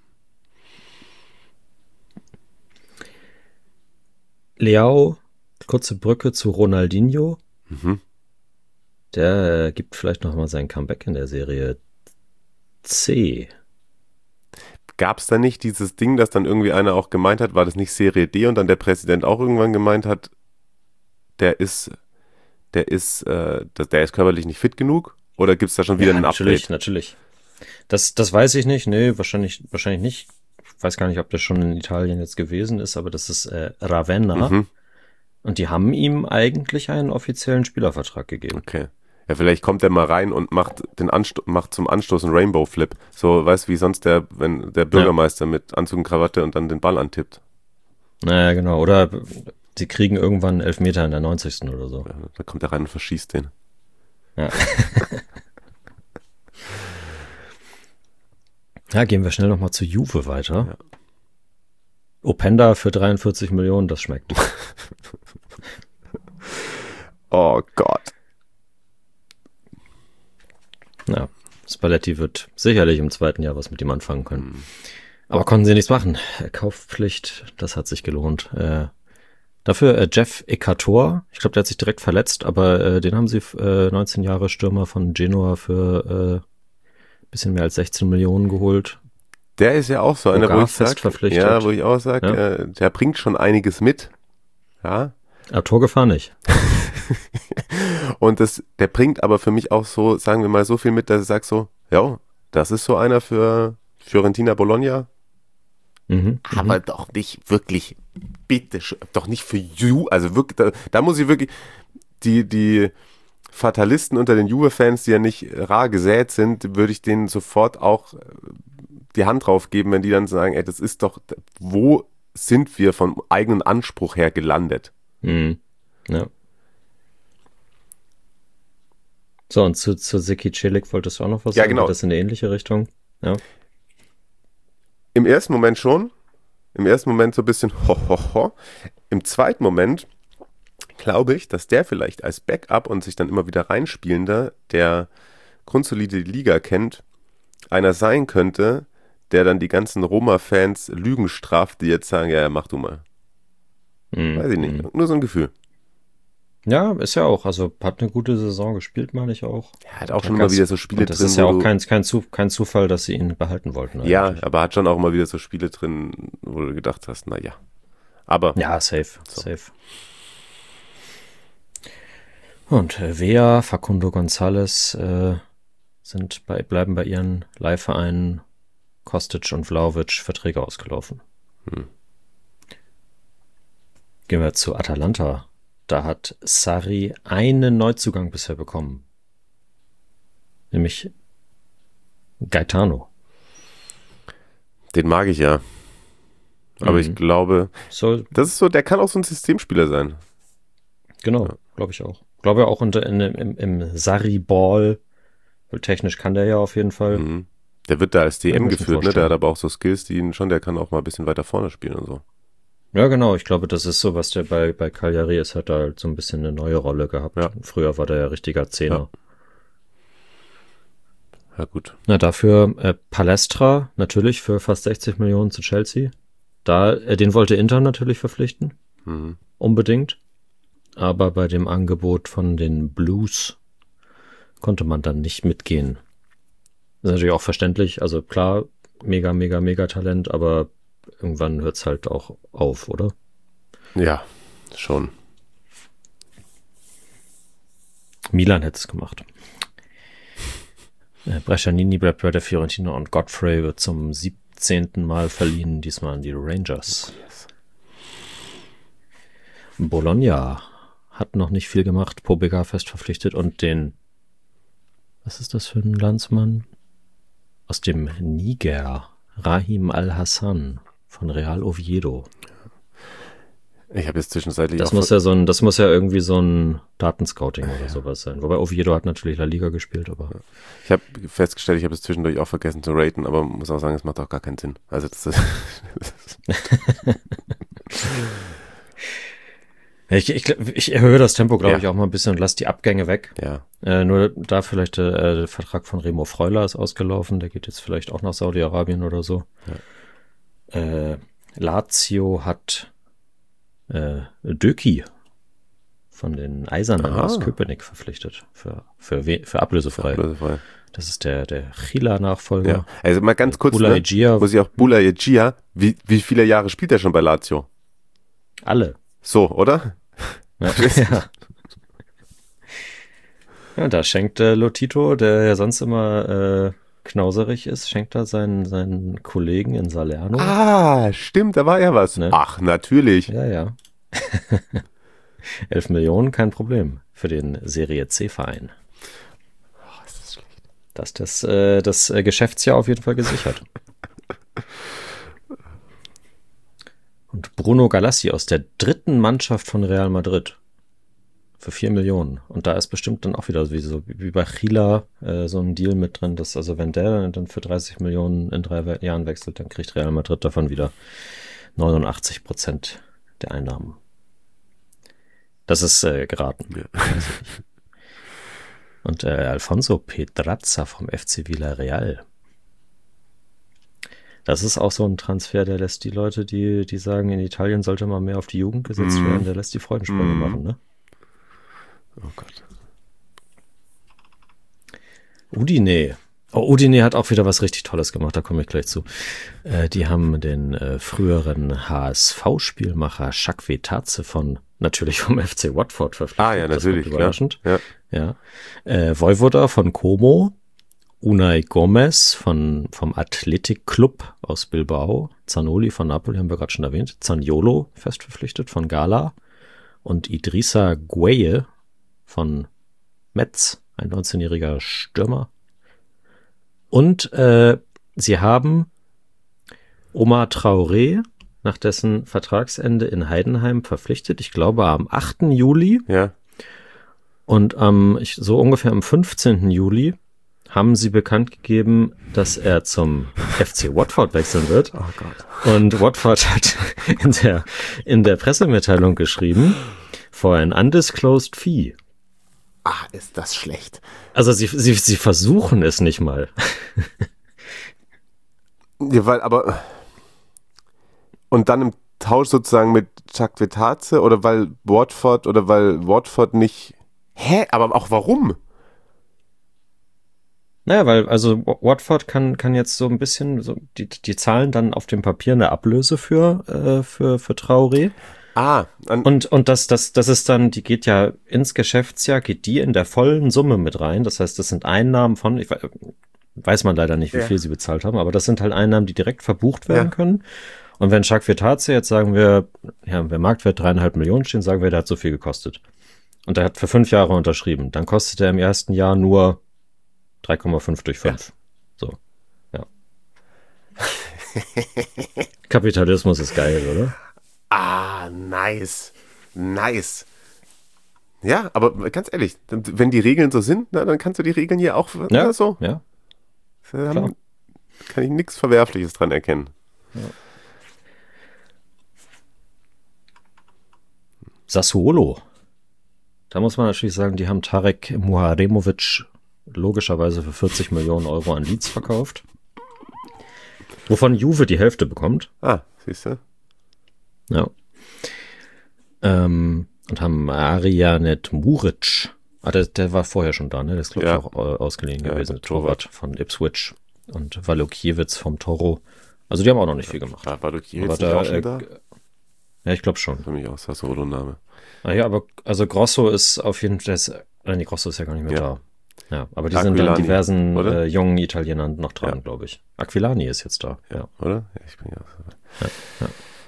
Leao, kurze Brücke zu Ronaldinho. Mhm. Der äh, gibt vielleicht nochmal sein Comeback in der Serie C. Gab es da nicht dieses Ding, dass dann irgendwie einer auch gemeint hat, war das nicht Serie D und dann der Präsident auch irgendwann gemeint hat, der ist, der ist, äh, der ist körperlich nicht fit genug? Oder gibt es da schon wieder ja, einen natürlich, Update? Natürlich, natürlich. Das, das weiß ich nicht. Nee, wahrscheinlich, wahrscheinlich nicht. Ich weiß gar nicht, ob das schon in Italien jetzt gewesen ist, aber das ist äh, Ravenna. Mhm. Und die haben ihm eigentlich einen offiziellen Spielervertrag gegeben. Okay. Ja, vielleicht kommt der mal rein und macht den Ansto- macht zum Anstoß einen Rainbow Flip. So, weißt du, wie sonst der, wenn der Bürgermeister ja. mit Anzug und Krawatte und dann den Ball antippt. Naja, genau. Oder sie kriegen irgendwann einen Elfmeter in der neunzigsten oder so. Ja, da kommt er rein und verschießt den. Ja. Ja, gehen wir schnell nochmal zu Juve weiter. Ja. Openda für dreiundvierzig Millionen, das schmeckt. Oh Gott. Ja, Spalletti wird sicherlich im zweiten Jahr was mit ihm anfangen können. Mhm. Aber konnten sie nichts machen. Kaufpflicht, das hat sich gelohnt. Äh, dafür äh, Jeff Ekator, ich glaube, der hat sich direkt verletzt, aber äh, den haben sie äh, neunzehn Jahre Stürmer von Genoa für äh, bisschen mehr als sechzehn Millionen geholt. Der ist ja auch so einer, wo ich sag, verpflichtet. Ja, wo ich auch sage, ja. äh, der bringt schon einiges mit. Ja. Aber Torgefahr nicht. Und das, der bringt aber für mich auch so, sagen wir mal, so viel mit, dass ich sage so, ja, das ist so einer für Fiorentina Bologna. Mhm, aber mhm. doch nicht wirklich, bitte, doch nicht für Ju, also wirklich, da, da muss ich wirklich, die, die Fatalisten unter den Juve-Fans, die ja nicht rar gesät sind, würde ich denen sofort auch die Hand drauf geben, wenn die dann sagen, ey, das ist doch, wo sind wir vom eigenen Anspruch her gelandet? Mhm. Ja. So, und zu, zu Seki Celik wolltest du auch noch was ja, sagen? Genau. Geht das in eine ähnliche Richtung? Ja. Im ersten Moment schon. Im ersten Moment so ein bisschen ho, ho, ho. Im zweiten Moment glaube ich, dass der vielleicht als Backup und sich dann immer wieder reinspielender, der grundsolide die Liga kennt, einer sein könnte, der dann die ganzen Roma-Fans Lügen straft, die jetzt sagen, ja, ja, mach du mal. Mhm. Weiß ich nicht, nur so ein Gefühl. Ja, ist ja auch, also hat eine gute Saison gespielt, meine ich auch. Er hat auch schon immer wieder so Spiele und das drin. Das ist ja auch du, kein, kein, Zu, kein Zufall, dass sie ihn behalten wollten. Ja, eigentlich. aber hat schon auch immer wieder so Spiele drin, wo du gedacht hast, naja. Aber. Ja, safe, so. safe. Und äh, Vea, Facundo González äh, sind bei, bleiben bei ihren Leihvereinen. Kostic und Vlahovic Verträge ausgelaufen. Hm. Gehen wir zu Atalanta. Da hat Sarri einen Neuzugang bisher bekommen. Nämlich Gaetano. Den mag ich ja. Aber Mhm. ich glaube, So, das ist so, der kann auch so ein Systemspieler sein. genau, Ja. glaube ich auch. Glaube auch unter, in, im, im Sarri-Ball. Technisch kann der ja auf jeden Fall. Mhm. Der wird da als D Kann ich M mir schon geführt, ne? vorstellen. Der hat aber auch so Skills, die ihn schon, der kann auch mal ein bisschen weiter vorne spielen und so. Ja, genau. Ich glaube, das ist so, was der bei, bei Cagliari ist, hat da halt so ein bisschen eine neue Rolle gehabt. Ja. Früher war der ja richtiger Zehner. Ja, gut. Na, dafür äh, Palestra natürlich für fast sechzig Millionen zu Chelsea. Da, äh, den wollte Inter natürlich verpflichten. Mhm. Unbedingt. Aber bei dem Angebot von den Blues konnte man dann nicht mitgehen. Das ist natürlich auch verständlich. Also klar, mega, mega, mega Talent, aber irgendwann hört es halt auch auf, oder? Ja, schon. Milan hätte es gemacht. Äh, Brescianini bleibt bei der Fiorentina und Godfrey wird zum siebzehnten Mal verliehen, diesmal an die Rangers. Bologna hat noch nicht viel gemacht, Pobega fest verpflichtet und den, was ist das für ein Landsmann? Aus dem Niger, Rahim Al-Hassan von Real Oviedo. Ich habe jetzt zwischenzeitlich Das auch muss ja so ein, das muss ja irgendwie so ein Datenscouting oder sowas sein. Wobei Oviedo hat natürlich La Liga gespielt, aber Ich habe festgestellt, ich habe es zwischendurch auch vergessen zu raten, aber muss auch sagen, es macht auch gar keinen Sinn. Also das ist ich, ich, ich erhöhe das Tempo, glaube Ja. ich, auch mal ein bisschen und lasse die Abgänge weg. ja. Äh, nur da vielleicht äh, der Vertrag von Remo Freuler ist ausgelaufen. Der geht jetzt vielleicht auch nach Saudi-Arabien oder so. Äh, Lazio hat äh, Döki von den Eisernen Aha. aus Köpenick verpflichtet. Für, für, we- für ablösefrei. Ablösefrei. Das ist der, der Chila-Nachfolger. Ja. Also mal ganz kurz, Bula ne, Egia. muss ich auch Bula Egia, wie, wie viele Jahre spielt er schon bei Lazio? Alle. So, oder? Ja. ja. Ja, da schenkt äh, Lotito, der ja sonst immer äh, knauserig ist, schenkt er seinen, seinen Kollegen in Salerno. Ah, stimmt, da war ja was. Ne? Ach, natürlich. Ja, ja. Elf Millionen, kein Problem für den Serie C-Verein. Oh, ist das schlecht. Das ist das, äh, das äh, Geschäftsjahr auf jeden Fall gesichert. Und Bruno Galassi aus der dritten Mannschaft von Real Madrid für vier Millionen. Und da ist bestimmt dann auch wieder wie, so, wie bei Chila äh, so ein Deal mit drin, dass also wenn der dann für dreißig Millionen in drei We- Jahren wechselt, dann kriegt Real Madrid davon wieder neunundachtzig Prozent der Einnahmen. Das ist äh, geraten. Ja. Weiß ich nicht. Und äh, Alfonso Pedraza vom F C Villarreal. Das ist auch so ein Transfer, der lässt die Leute, die, die sagen, in Italien sollte man mehr auf die Jugend gesetzt Mhm. werden, der lässt die Freudensprünge Mhm. machen, ne? Oh Gott. Udine. Oh, Udine hat auch wieder was richtig Tolles gemacht, da komme ich gleich zu. Äh, die haben den äh, früheren H S V-Spielmacher Jacques Vetaze von, natürlich vom F C Watford verpflichtet. Ah ja, Das natürlich, kommt klar. überraschend. Ja. Ja. Äh, Vojvoda von Como, Unai Gomez von, vom Athletic Club aus Bilbao, Zanoli von Napoli, haben wir gerade schon erwähnt, Zaniolo fest verpflichtet von Gala und Idrissa Gueye von Metz, ein neunzehnjähriger Stürmer. Und äh, sie haben Omar Traoré nach dessen Vertragsende in Heidenheim verpflichtet, ich glaube am achten Juli. Ja. Und am, ich, so ungefähr am fünfzehnten Juli haben sie bekannt gegeben, dass er zum F C Watford wechseln wird. Oh Gott. Und Watford hat in der, in der Pressemitteilung geschrieben, for an undisclosed fee. Ah, ist das schlecht. Also sie, sie, sie versuchen es nicht mal. Ja, weil, aber und dann im Tausch sozusagen mit Chukwueze oder weil Watford oder weil Watford nicht. Hä? Aber auch warum? Naja, weil also Watford kann kann jetzt so ein bisschen so die die zahlen dann auf dem Papier eine Ablöse für äh, für für Traoré. Ah, an, Und und das das das ist dann, die geht ja ins Geschäftsjahr, geht die in der vollen Summe mit rein. Das heißt, das sind Einnahmen von, ich we- weiß man leider nicht, wie Ja. viel sie bezahlt haben, aber das sind halt Einnahmen, die direkt verbucht werden Ja. können. Und wenn Chukwueze jetzt sagen wir, ja, wer Marktwert dreieinhalb Millionen stehen, sagen wir, der hat so viel gekostet. Und der hat für fünf Jahre unterschrieben. Dann kostet er im ersten Jahr nur drei Komma fünf durch fünf. So, ja. Kapitalismus ist geil, oder? ah, nice. Nice. Ja, aber ganz ehrlich, wenn die Regeln so sind, na, dann kannst du die Regeln hier auch Ja, na, so. ja. Da klar. kann ich nichts Verwerfliches dran erkennen. Sassuolo. Da muss man natürlich sagen, die haben Tarek Muharemovic logischerweise für vierzig Millionen Euro an Leeds verkauft. Wovon Juve die Hälfte bekommt. Ah, siehst du? Ja. Ähm, und haben Arianet Muric. Ah, der, der war vorher schon da, ne? Der ist, glaube ich, Ja. auch äh, ausgeliehen Ja, gewesen. der Torwart von Ipswich. Und Walukiewicz vom Toro. Also die haben auch noch nicht viel gemacht. Da war du hier Aber jetzt nicht da, auch schon äh, da? Ja, ich glaube schon. Für mich auch Sassuolo-Name. Ah ja, aber also Grosso ist auf jeden Fall, das, äh, nee, Grosso ist ja gar nicht mehr Ja. da. Ja, aber die sind dann Aquilani, diversen oder? äh, jungen Italienern noch dran, Ja. glaube ich. Aquilani ist jetzt da. Ja. Oder? Ja, ich bin ja auch so.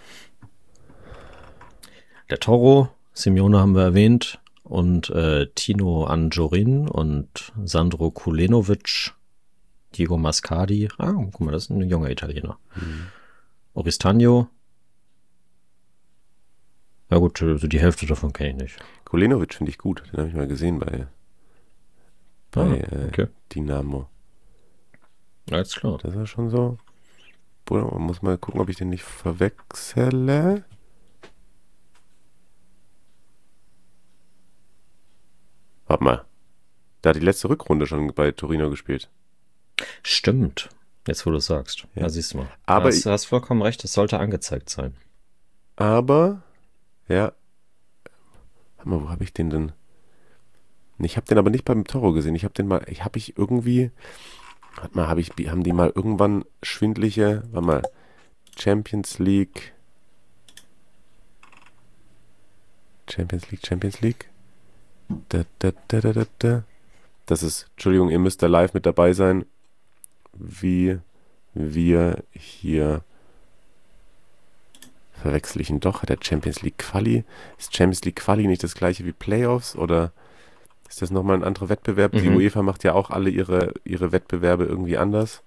Der Toro, Simeone haben wir erwähnt, und äh, Tino Anjorin und Sandro Kulenovic, Diego Mascardi. Ah, guck mal, das ist ein junger Italiener. Mhm. Oristagno. Ja gut, also die Hälfte davon kenne ich nicht. Kulenovic finde ich gut. Den habe ich mal gesehen bei, bei Ah, äh, okay. Dynamo. Alles klar. Das war schon so. Bruder, man muss mal gucken, ob ich den nicht verwechsele. Warte mal. Der hat die letzte Rückrunde schon bei Torino gespielt. Stimmt. Jetzt, wo du es sagst. Ja. Ja, siehst du mal. Aber du hast, ich- du hast vollkommen recht, es sollte angezeigt sein. Aber, ja. Warte mal, wo habe ich den denn? Ich habe den aber nicht beim Toro gesehen. Ich habe den mal, ich habe ich irgendwie, warte mal, hab ich, haben die mal irgendwann schwindliche, warte mal, Champions League, Champions League, Champions League. Da, da, da, da, da, da. Das ist, Entschuldigung, ihr müsst da live mit dabei sein, wie wir hier verwechsel ich ihn doch. Hat der Champions League Quali? Ist Champions League Quali nicht das gleiche wie Playoffs oder ist das nochmal ein anderer Wettbewerb? Die Mhm. UEFA macht ja auch alle ihre, ihre Wettbewerbe irgendwie anders.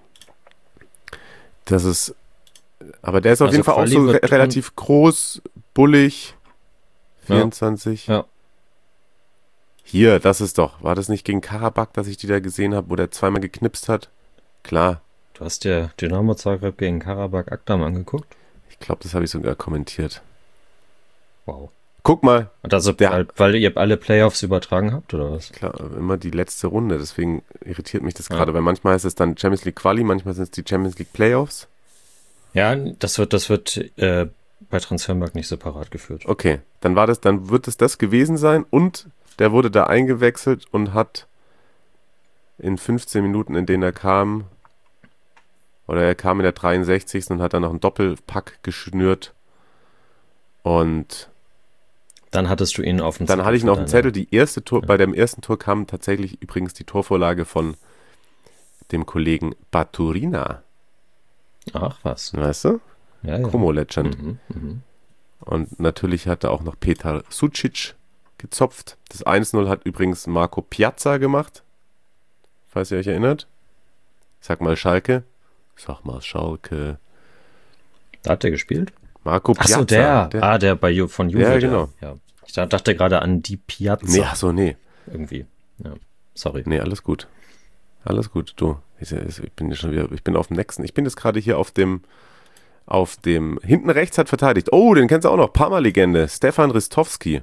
Das ist, aber der ist auf Also jeden Fall auch Quali so re wird- relativ groß, bullig, Ja. vierundzwanzig. Ja. Hier, das ist doch, war das nicht gegen Karabakh, dass ich die da gesehen habe, wo der zweimal geknipst hat? Klar, Du hast dir Dynamo Zagreb gegen Karabakh Akdam angeguckt? ich glaube, das habe ich sogar kommentiert. Wow. Guck mal, Und also, Der- weil, weil ihr alle Playoffs übertragen habt, oder was? klar, immer die letzte Runde, deswegen irritiert mich das Ja. gerade, weil manchmal ist es dann Champions League Quali, manchmal sind es die Champions League Playoffs. Ja, das wird, das wird äh, bei Transfermarkt nicht separat geführt. Okay, dann war das, dann wird es das gewesen sein und der wurde da eingewechselt und hat in fünfzehn Minuten, in denen er kam, oder er kam in der dreiundsechzigsten und hat dann noch einen Doppelpack geschnürt und Dann hattest du ihn auf dem dann hatte ich ihn für auf dem deine- Zettel. Die erste Tor, bei dem ersten Tor kam tatsächlich übrigens die Torvorlage von dem Kollegen Baturina, Ach was. weißt du? Ja, ja. Como-Legend. Mhm, mhm. Und natürlich hat er auch noch Petar Sucic gezopft. Das eins null hat übrigens Marco Piazza gemacht. Falls ihr euch erinnert. Sag mal Schalke. Sag mal Schalke. Da hat der gespielt? Marco Ach Piazza. so, der. Ah, der bei Ju von Juve. Ja, der. genau. Ja. Ich da- dachte gerade an die Piazza. Nee, ach so, nee. Irgendwie. Ja. Sorry. Nee, alles gut. Alles gut, du. Ich, ich bin schon wieder, ich bin auf dem nächsten. Ich bin jetzt gerade hier auf dem, auf dem, hinten rechts hat verteidigt. Oh, den kennst du auch noch. Parma-Legende. Stefan Ristovski.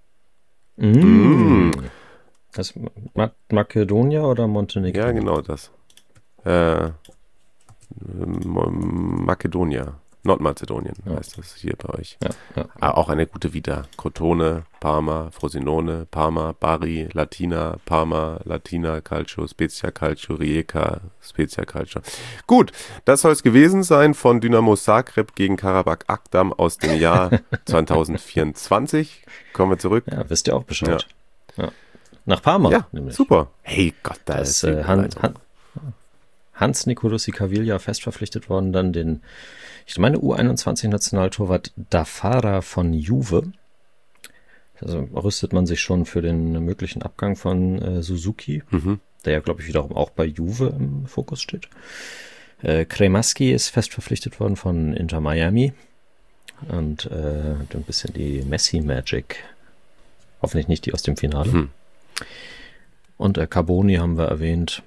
Mm. Das Ma Makedonia oder Montenegro? Ja, genau das. Äh, Makedonia. Nordmazedonien ja. heißt das hier bei euch. Ja, ja, ja. Auch eine gute Vita. Crotone, Parma, Frosinone, Parma, Bari, Latina, Parma, Latina, Calcio, Spezia Calcio, Rijeka, Spezia Calcio. Gut, das soll es gewesen sein von Dynamo Zagreb gegen Karabakh Akdam aus dem Jahr zwanzig vierundzwanzig. Kommen wir zurück. Ja, wisst ihr auch Bescheid. Ja. Ja. Nach Parma. Ja, nämlich. Super. Hey Gott, da das ist äh, Han, Han, Hans Nicolussi Caviglia fest verpflichtet worden, dann den, ich meine, U einundzwanzig-Nationaltorwart Dafara von Juve. Also rüstet man sich schon für den möglichen Abgang von äh, Suzuki, mhm. der ja, glaube ich, wiederum auch bei Juve im Fokus steht. Äh, Cremaschi ist fest verpflichtet worden von Inter Miami und äh, ein bisschen die Messi-Magic. Hoffentlich nicht die aus dem Finale. Mhm. Und äh, Carboni haben wir erwähnt.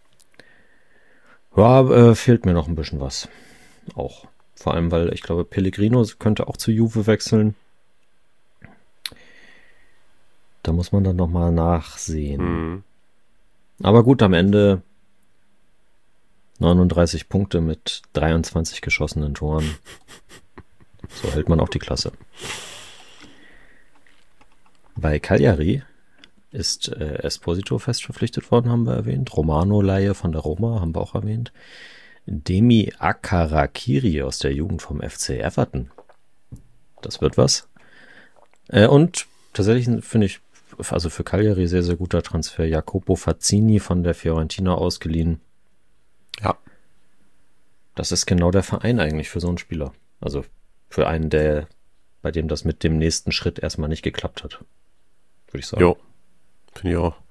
Ja, äh, fehlt mir noch ein bisschen was. Auch. Vor allem, weil ich glaube, Pellegrino könnte auch zu Juve wechseln. Da muss man dann nochmal nachsehen. Mhm. Aber gut, am Ende neununddreißig Punkte mit dreiundzwanzig geschossenen Toren. So hält man auch die Klasse. Bei Cagliari ist äh, Esposito fest verpflichtet worden, haben wir erwähnt. Romano-Leihe von der Roma haben wir auch erwähnt. Demi Akarakiri aus der Jugend vom F C Everton. Das wird was. Äh, und tatsächlich finde ich, also für Cagliari sehr, sehr guter Transfer. Jacopo Fazzini von der Fiorentina ausgeliehen. Ja. Das ist genau der Verein eigentlich für so einen Spieler. Also für einen, der, bei dem das mit dem nächsten Schritt erstmal nicht geklappt hat. Würde ich sagen. Jo. Finde ich auch.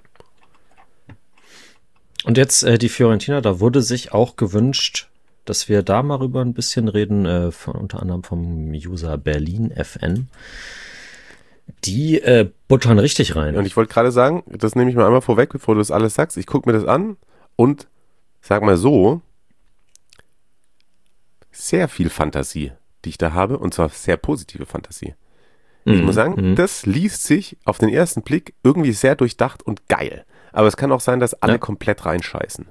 Und jetzt äh, die Fiorentina, da wurde sich auch gewünscht, dass wir da mal rüber ein bisschen reden, äh, von, unter anderem vom User Berlin F N. Die äh, buttern richtig rein. Und ich wollte gerade sagen, das nehme ich mal einmal vorweg, bevor du das alles sagst. Ich gucke mir das an und sag mal so, sehr viel Fantasie, die ich da habe, und zwar sehr positive Fantasie. Ich muss sagen, mhm. das liest sich auf den ersten Blick irgendwie sehr durchdacht und geil. Aber es kann auch sein, dass alle ja. komplett reinscheißen.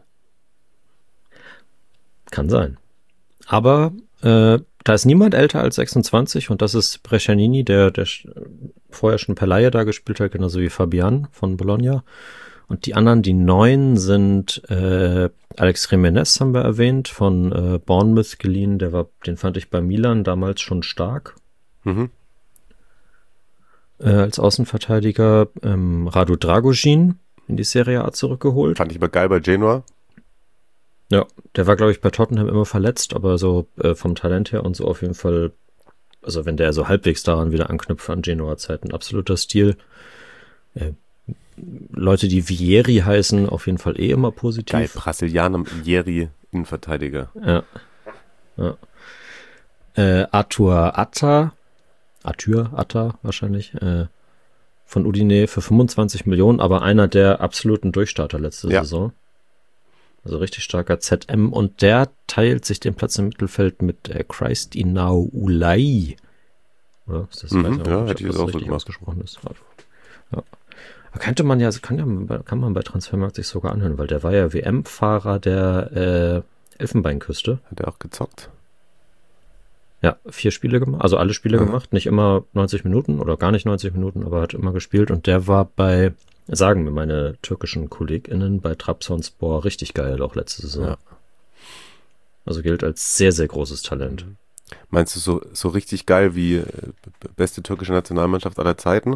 Kann sein. Aber äh, da ist niemand älter als sechsundzwanzig und das ist Brescianini, der, der vorher schon per Leihe da gespielt hat, genauso wie Fabian von Bologna. Und die anderen, die neun, sind äh, Alex Jimenez, haben wir erwähnt, von äh, Bournemouth geliehen. Der war, den fand ich bei Milan damals schon stark. Mhm. Äh, als Außenverteidiger ähm, Radu Dragusin in die Serie A zurückgeholt. Fand ich aber geil bei Genoa. Ja, der war, glaube ich, bei Tottenham immer verletzt, aber so äh, vom Talent her und so auf jeden Fall, also wenn der so halbwegs daran wieder anknüpft an Genoa-Zeiten, absoluter Stil. Äh, Leute, die Vieri heißen, auf jeden Fall eh immer positiv. Geil, Brasilianer Vieri, Innenverteidiger. Ja. ja. Äh, Arthur Atta, Arthur Atta wahrscheinlich, äh, von Udine für fünfundzwanzig Millionen, aber einer der absoluten Durchstarter letzte ja. Saison. Also richtig starker Z M und der teilt sich den Platz im Mittelfeld mit äh, Christinau Ulai. Oder ist das mhm, weiter? Ja, ich hätte ich das auch so gemacht. Ausgesprochen ist. Ja. Könnte man ja, kann, ja, kann man bei Transfermarkt sich sogar anhören, weil der war ja W M-Fahrer der äh, Elfenbeinküste. Hat er auch gezockt? Ja, vier Spiele gemacht, also alle Spiele ja. gemacht, nicht immer neunzig Minuten oder gar nicht neunzig Minuten, aber hat immer gespielt und der war bei, sagen mir meine türkischen KollegInnen, bei Trabzonspor richtig geil, auch letzte Saison. Ja. Also gilt als sehr, sehr großes Talent. Meinst du so, so richtig geil wie äh, beste türkische Nationalmannschaft aller Zeiten?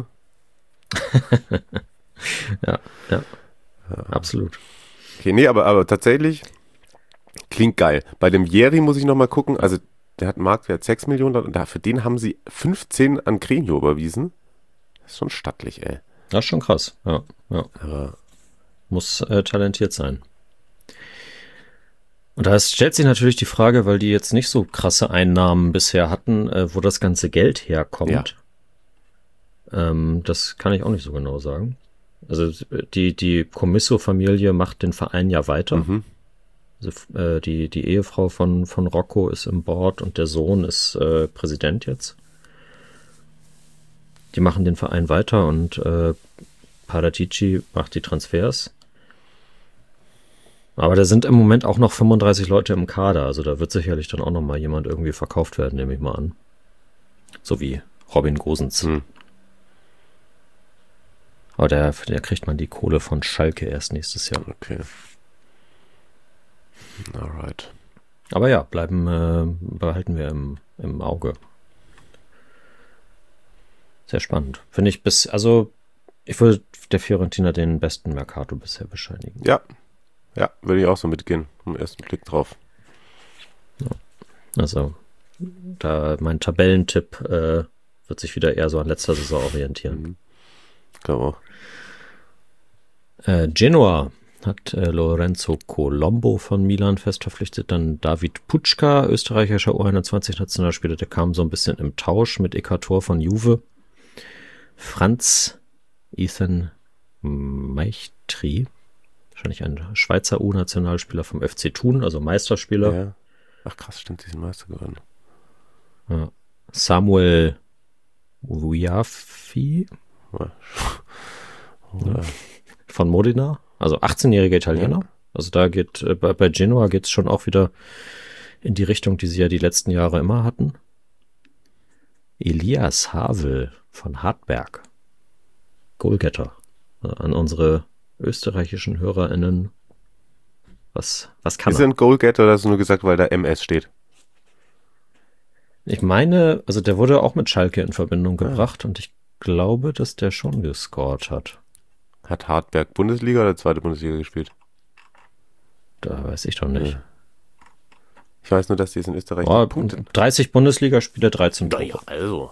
ja, ja, ja, absolut. Okay, nee, aber, aber tatsächlich klingt geil. Bei dem Vieri muss ich nochmal gucken, also der hat einen Marktwert sechs Millionen und da, für den haben sie fünfzehn an Gremio überwiesen. Das ist schon stattlich, ey. Das ist schon krass, ja. ja. Aber muss äh, talentiert sein. Und da stellt sich natürlich die Frage, weil die jetzt nicht so krasse Einnahmen bisher hatten, äh, wo das ganze Geld herkommt. Ja. Ähm, das kann ich auch nicht so genau sagen. Also die, die Commisso-Familie macht den Verein ja weiter. Mhm. Also, äh, die, die Ehefrau von, von Rocco ist im Board und der Sohn ist äh, Präsident jetzt. Die machen den Verein weiter und äh, Paratici macht die Transfers. Aber da sind im Moment auch noch fünfunddreißig Leute im Kader. Also da wird sicherlich dann auch noch mal jemand irgendwie verkauft werden, nehme ich mal an. So wie Robin Gosens. Hm. Aber der, der kriegt man die Kohle von Schalke erst nächstes Jahr. Okay. Alright. Aber ja, bleiben, äh, behalten wir im, im Auge. Sehr spannend. Finde ich bis, also ich würde der Fiorentina den besten Mercato bisher bescheinigen. Ja, ja, würde ich auch so mitgehen. Im ersten Blick drauf. Ja. Also, da mein Tabellentipp äh, wird sich wieder eher so an letzter Saison orientieren. Mhm. Ich glaube auch. Äh, Genoa hat äh, Lorenzo Colombo von Milan fest verpflichtet. Dann David Pučka, österreichischer U einundzwanzig-Nationalspieler, der kam so ein bisschen im Tausch mit Ekator von Juve. Franz Ethan Meichtri, wahrscheinlich ein Schweizer U-Nationalspieler vom F C Thun, also Meisterspieler. Ja. Ach krass, stimmt, die sind Meister geworden. Ja. Samuel Uyafi Ja. Ja. Von Modena, also achtzehnjähriger Italiener. Ja. Also da geht, äh, bei, bei Genoa geht es schon auch wieder in die Richtung, die sie ja die letzten Jahre immer hatten. Elias Havel von Hartberg, Goalgetter. An unsere österreichischen HörerInnen. Was, was kann Ist er? er ein Goalgetter oder hast du nur gesagt, weil da M S steht? Ich meine, also der wurde auch mit Schalke in Verbindung gebracht und ich glaube, dass der schon gescored hat. Hat Hartberg Bundesliga oder zweite Bundesliga gespielt? Da weiß ich doch nicht. Ja. Ich weiß nur, dass die es in Österreich Oh, Punkte. dreißig Bundesligaspiele, dreizehn Tore. Ja, also.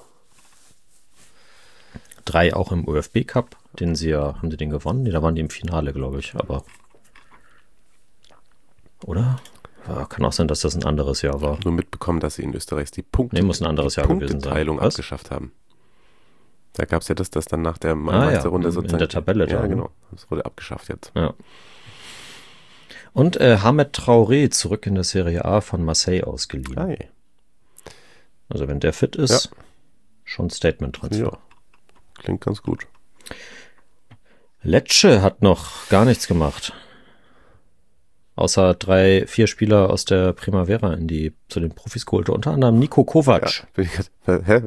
Drei auch im U F B Cup, den sie ja, haben sie den gewonnen? Nee, da waren die im Finale, glaube ich, aber. Oder? Ja, kann auch sein, dass das ein anderes Jahr war. Nur mitbekommen, dass sie in Österreich die Punkte, Nee, muss ein anderes die Jahr gewesen sein. Punkteteilung Was? abgeschafft haben. Da gab es ja das, das dann nach der Ah, Meisterrunde ja, sozusagen. in der Tabelle Ja, da, ne? genau. Das wurde abgeschafft jetzt. Ja. Und äh, Hamed Traoré zurück in der Serie A von Marseille ausgeliehen. Hi. Also wenn der fit ist, Ja. schon Statement-Transfer. Ja. Klingt ganz gut. Lecce hat noch gar nichts gemacht. Außer drei, vier Spieler aus der Primavera in die zu den Profis geholt. Unter anderem Niko Kovac. Ja, bin ich grad, hä?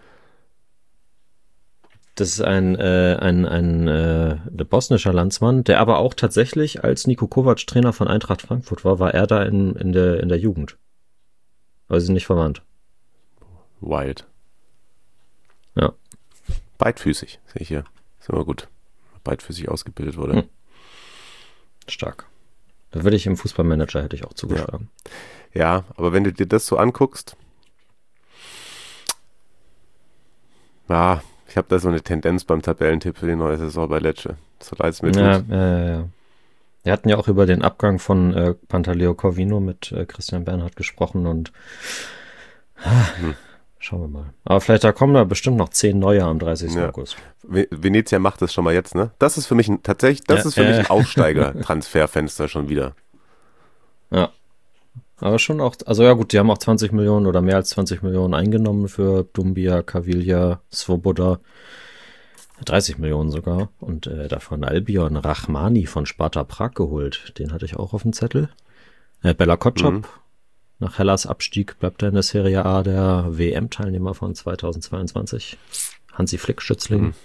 Das ist ein, äh, ein, ein äh, der bosnischer Landsmann, der aber auch tatsächlich, als Niko Kovac Trainer von Eintracht Frankfurt war, war er da in, in, der, in der Jugend. Aber sie sind nicht verwandt. Wild. Ja. Beidfüßig, sehe ich hier. Ist immer gut. Beidfüßig ausgebildet wurde. Hm. Stark. Da würde ich im Fußballmanager, hätte ich auch zugeschlagen. Ja, aber wenn du dir das so anguckst, ja, ich habe da so eine Tendenz beim Tabellentipp für die neue Saison bei Lecce. So leid es mir Ja, tut. ja, ja, ja. Wir hatten ja auch über den Abgang von äh, Pantaleo Corvino mit äh, Christian Bernhard gesprochen und Hm. schauen wir mal. Aber vielleicht da kommen da bestimmt noch zehn neue am dreißigsten Ja. August. Ve- Venezia macht das schon mal jetzt, ne? Das ist für mich ein, tatsächlich, das Ja, ist für äh. mich ein Aufsteiger-Transferfenster schon wieder. Ja. Aber schon auch, also ja gut, die haben auch zwanzig Millionen oder mehr als zwanzig Millionen eingenommen für Dumbia, Caviglia, Svoboda. dreißig Millionen sogar. Und äh, davon Albion Rachmani von Sparta Prag geholt. Den hatte ich auch auf dem Zettel. Äh, Bella Kotschap. Mhm. Nach Hellas Abstieg bleibt er in der Serie A der W M-Teilnehmer von zweitausendzweiundzwanzig. Hansi Flick, Schützling. Mhm.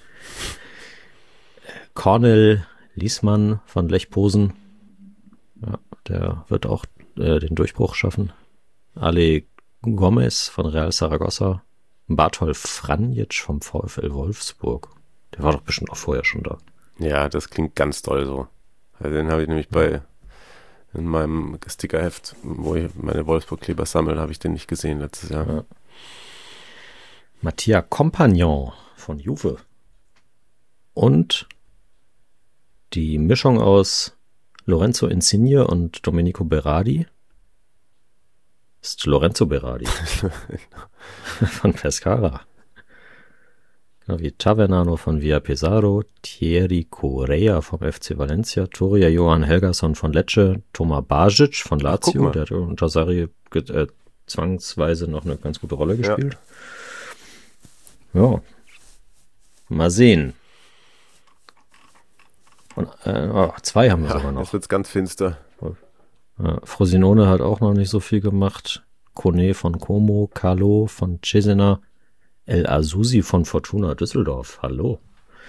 Cornel Liesmann von Lech Posen. Ja, der wird auch äh, den Durchbruch schaffen. Ale Gomez von Real Saragossa. Bartolf Franjic vom VfL Wolfsburg. Der war doch bestimmt auch vorher schon da. Ja, das klingt ganz toll so. Also den habe ich nämlich bei in meinem Stickerheft, wo ich meine Wolfsburg-Kleber sammle, habe ich den nicht gesehen letztes Jahr. Ja. Mattia Compagnon von Juve. Und die Mischung aus Lorenzo Insigne und Domenico Berardi ist Lorenzo Berardi von Pescara. Genau wie Tavernano von Via Pesaro, Thierry Correa vom F C Valencia, Toria Johan Helgason von Lecce, Toma Bajic von Ach, guck Lazio, mal. der hat unter Sarri ge- äh, zwangsweise noch eine ganz gute Rolle gespielt. Ja. Mal sehen. Und, äh, oh, zwei haben wir Ja, sogar noch. jetzt wird's ganz finster. Ja, Frosinone hat auch noch nicht so viel gemacht. Kone von Como, Carlo von Cesena, El Azusi von Fortuna Düsseldorf, hallo.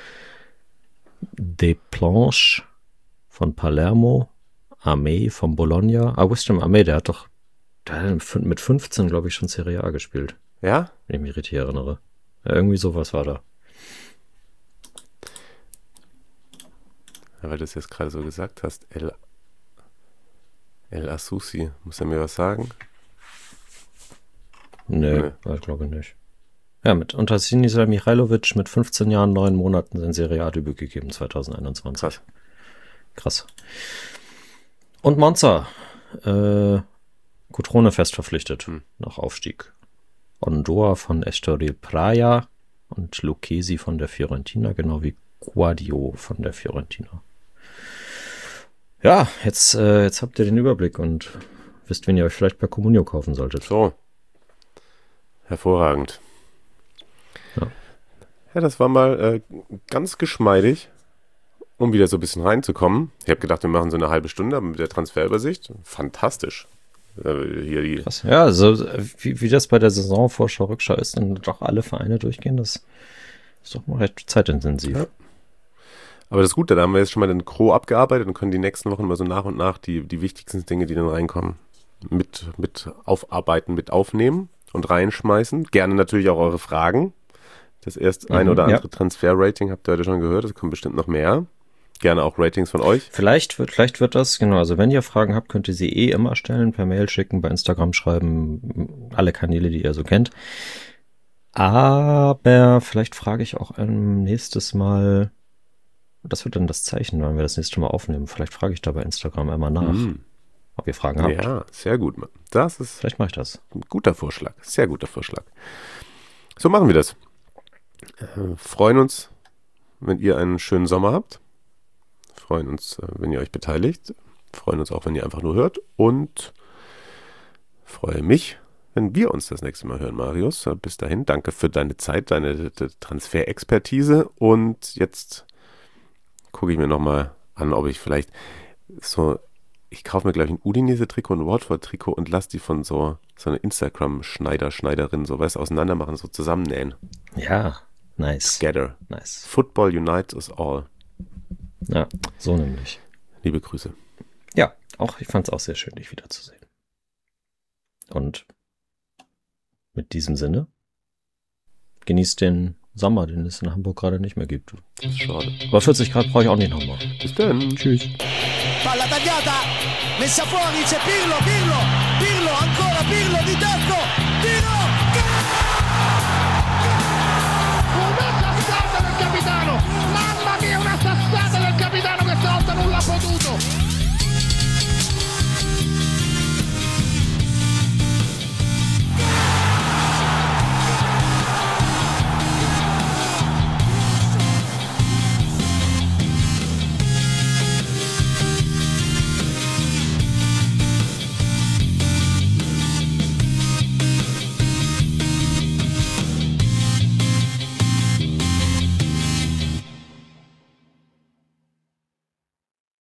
Desplanches von Palermo, Amé von Bologna. Augustin Amé, der hat doch der hat mit fünfzehn, glaube ich, schon Serie A gespielt. Ja? Wenn ich mich richtig erinnere. Ja, irgendwie sowas war da. Ja, weil du es jetzt gerade so gesagt hast, El, El Azusi, muss er mir was sagen? Nee, nee. Ich glaube nicht. Ja, mit unter Sinisa Mihailovic mit fünfzehn Jahren, neun Monaten sein Serie A-Debüt gegeben, zwanzig einundzwanzig. Krass. Krass. Und Monza, äh, Cutrone fest verpflichtet, hm. nach Aufstieg. Ondoa von Estoril Praia und Lucchesi von der Fiorentina, genau wie Guadio von der Fiorentina. Ja, jetzt, äh, jetzt habt ihr den Überblick und wisst, wen ihr euch vielleicht bei Comunio kaufen solltet. So. Hervorragend. Ja, ja das war mal äh, ganz geschmeidig, um wieder so ein bisschen reinzukommen. Ich habe gedacht, wir machen so eine halbe Stunde mit der Transferübersicht. Fantastisch. Äh, hier die Krass. Ja, also wie, wie das bei der Saisonvorschau Rückschau ist, dann doch alle Vereine durchgehen, das ist doch mal recht zeitintensiv. Ja. Aber das ist gut, da haben wir jetzt schon mal den Gros abgearbeitet und können die nächsten Wochen mal so nach und nach die, die wichtigsten Dinge, die dann reinkommen, mit, mit aufarbeiten, mit aufnehmen und reinschmeißen. Gerne natürlich auch eure Fragen. Das erst ein mhm, oder andere ja. Transfer-Rating habt ihr heute schon gehört, es kommt bestimmt noch mehr. Gerne auch Ratings von euch. Vielleicht wird, vielleicht wird das, genau, also wenn ihr Fragen habt, könnt ihr sie eh immer stellen, per Mail schicken, bei Instagram schreiben, alle Kanäle, die ihr so kennt. Aber vielleicht frage ich auch ein nächstes Mal, das wird dann das Zeichen, wenn wir das nächste Mal aufnehmen. Vielleicht frage ich da bei Instagram einmal nach, mm. ob ihr Fragen habt. Ja, sehr gut. Das ist Vielleicht mache ich das. Ein guter Vorschlag, sehr guter Vorschlag. So machen wir das. Äh, freuen uns, wenn ihr einen schönen Sommer habt. Freuen uns, wenn ihr euch beteiligt. Freuen uns auch, wenn ihr einfach nur hört. Und freue mich, wenn wir uns das nächste Mal hören, Marius. Bis dahin, danke für deine Zeit, deine Transferexpertise. Und jetzt gucke ich mir nochmal an, ob ich vielleicht so, ich kaufe mir gleich ein Udinese-Trikot, ein Watford-Trikot und lasse die von so, so einer Instagram-Schneider, Schneiderin, so was auseinander machen, so zusammennähen. Ja, nice. Together. Nice. Football unites us all. Ja, so nämlich. Liebe Grüße. Ja, auch ich fand es auch sehr schön, dich wiederzusehen. Und mit diesem Sinne, genießt den Sommer, den es in Hamburg gerade nicht mehr gibt. Das ist schade. Aber vierzig Grad brauche ich auch nicht nochmal. Bis dann. Tschüss. Palla tagliata, messa fuori, c'è Pirlo, Pirlo, Pirlo, ancora Pirlo di tacco,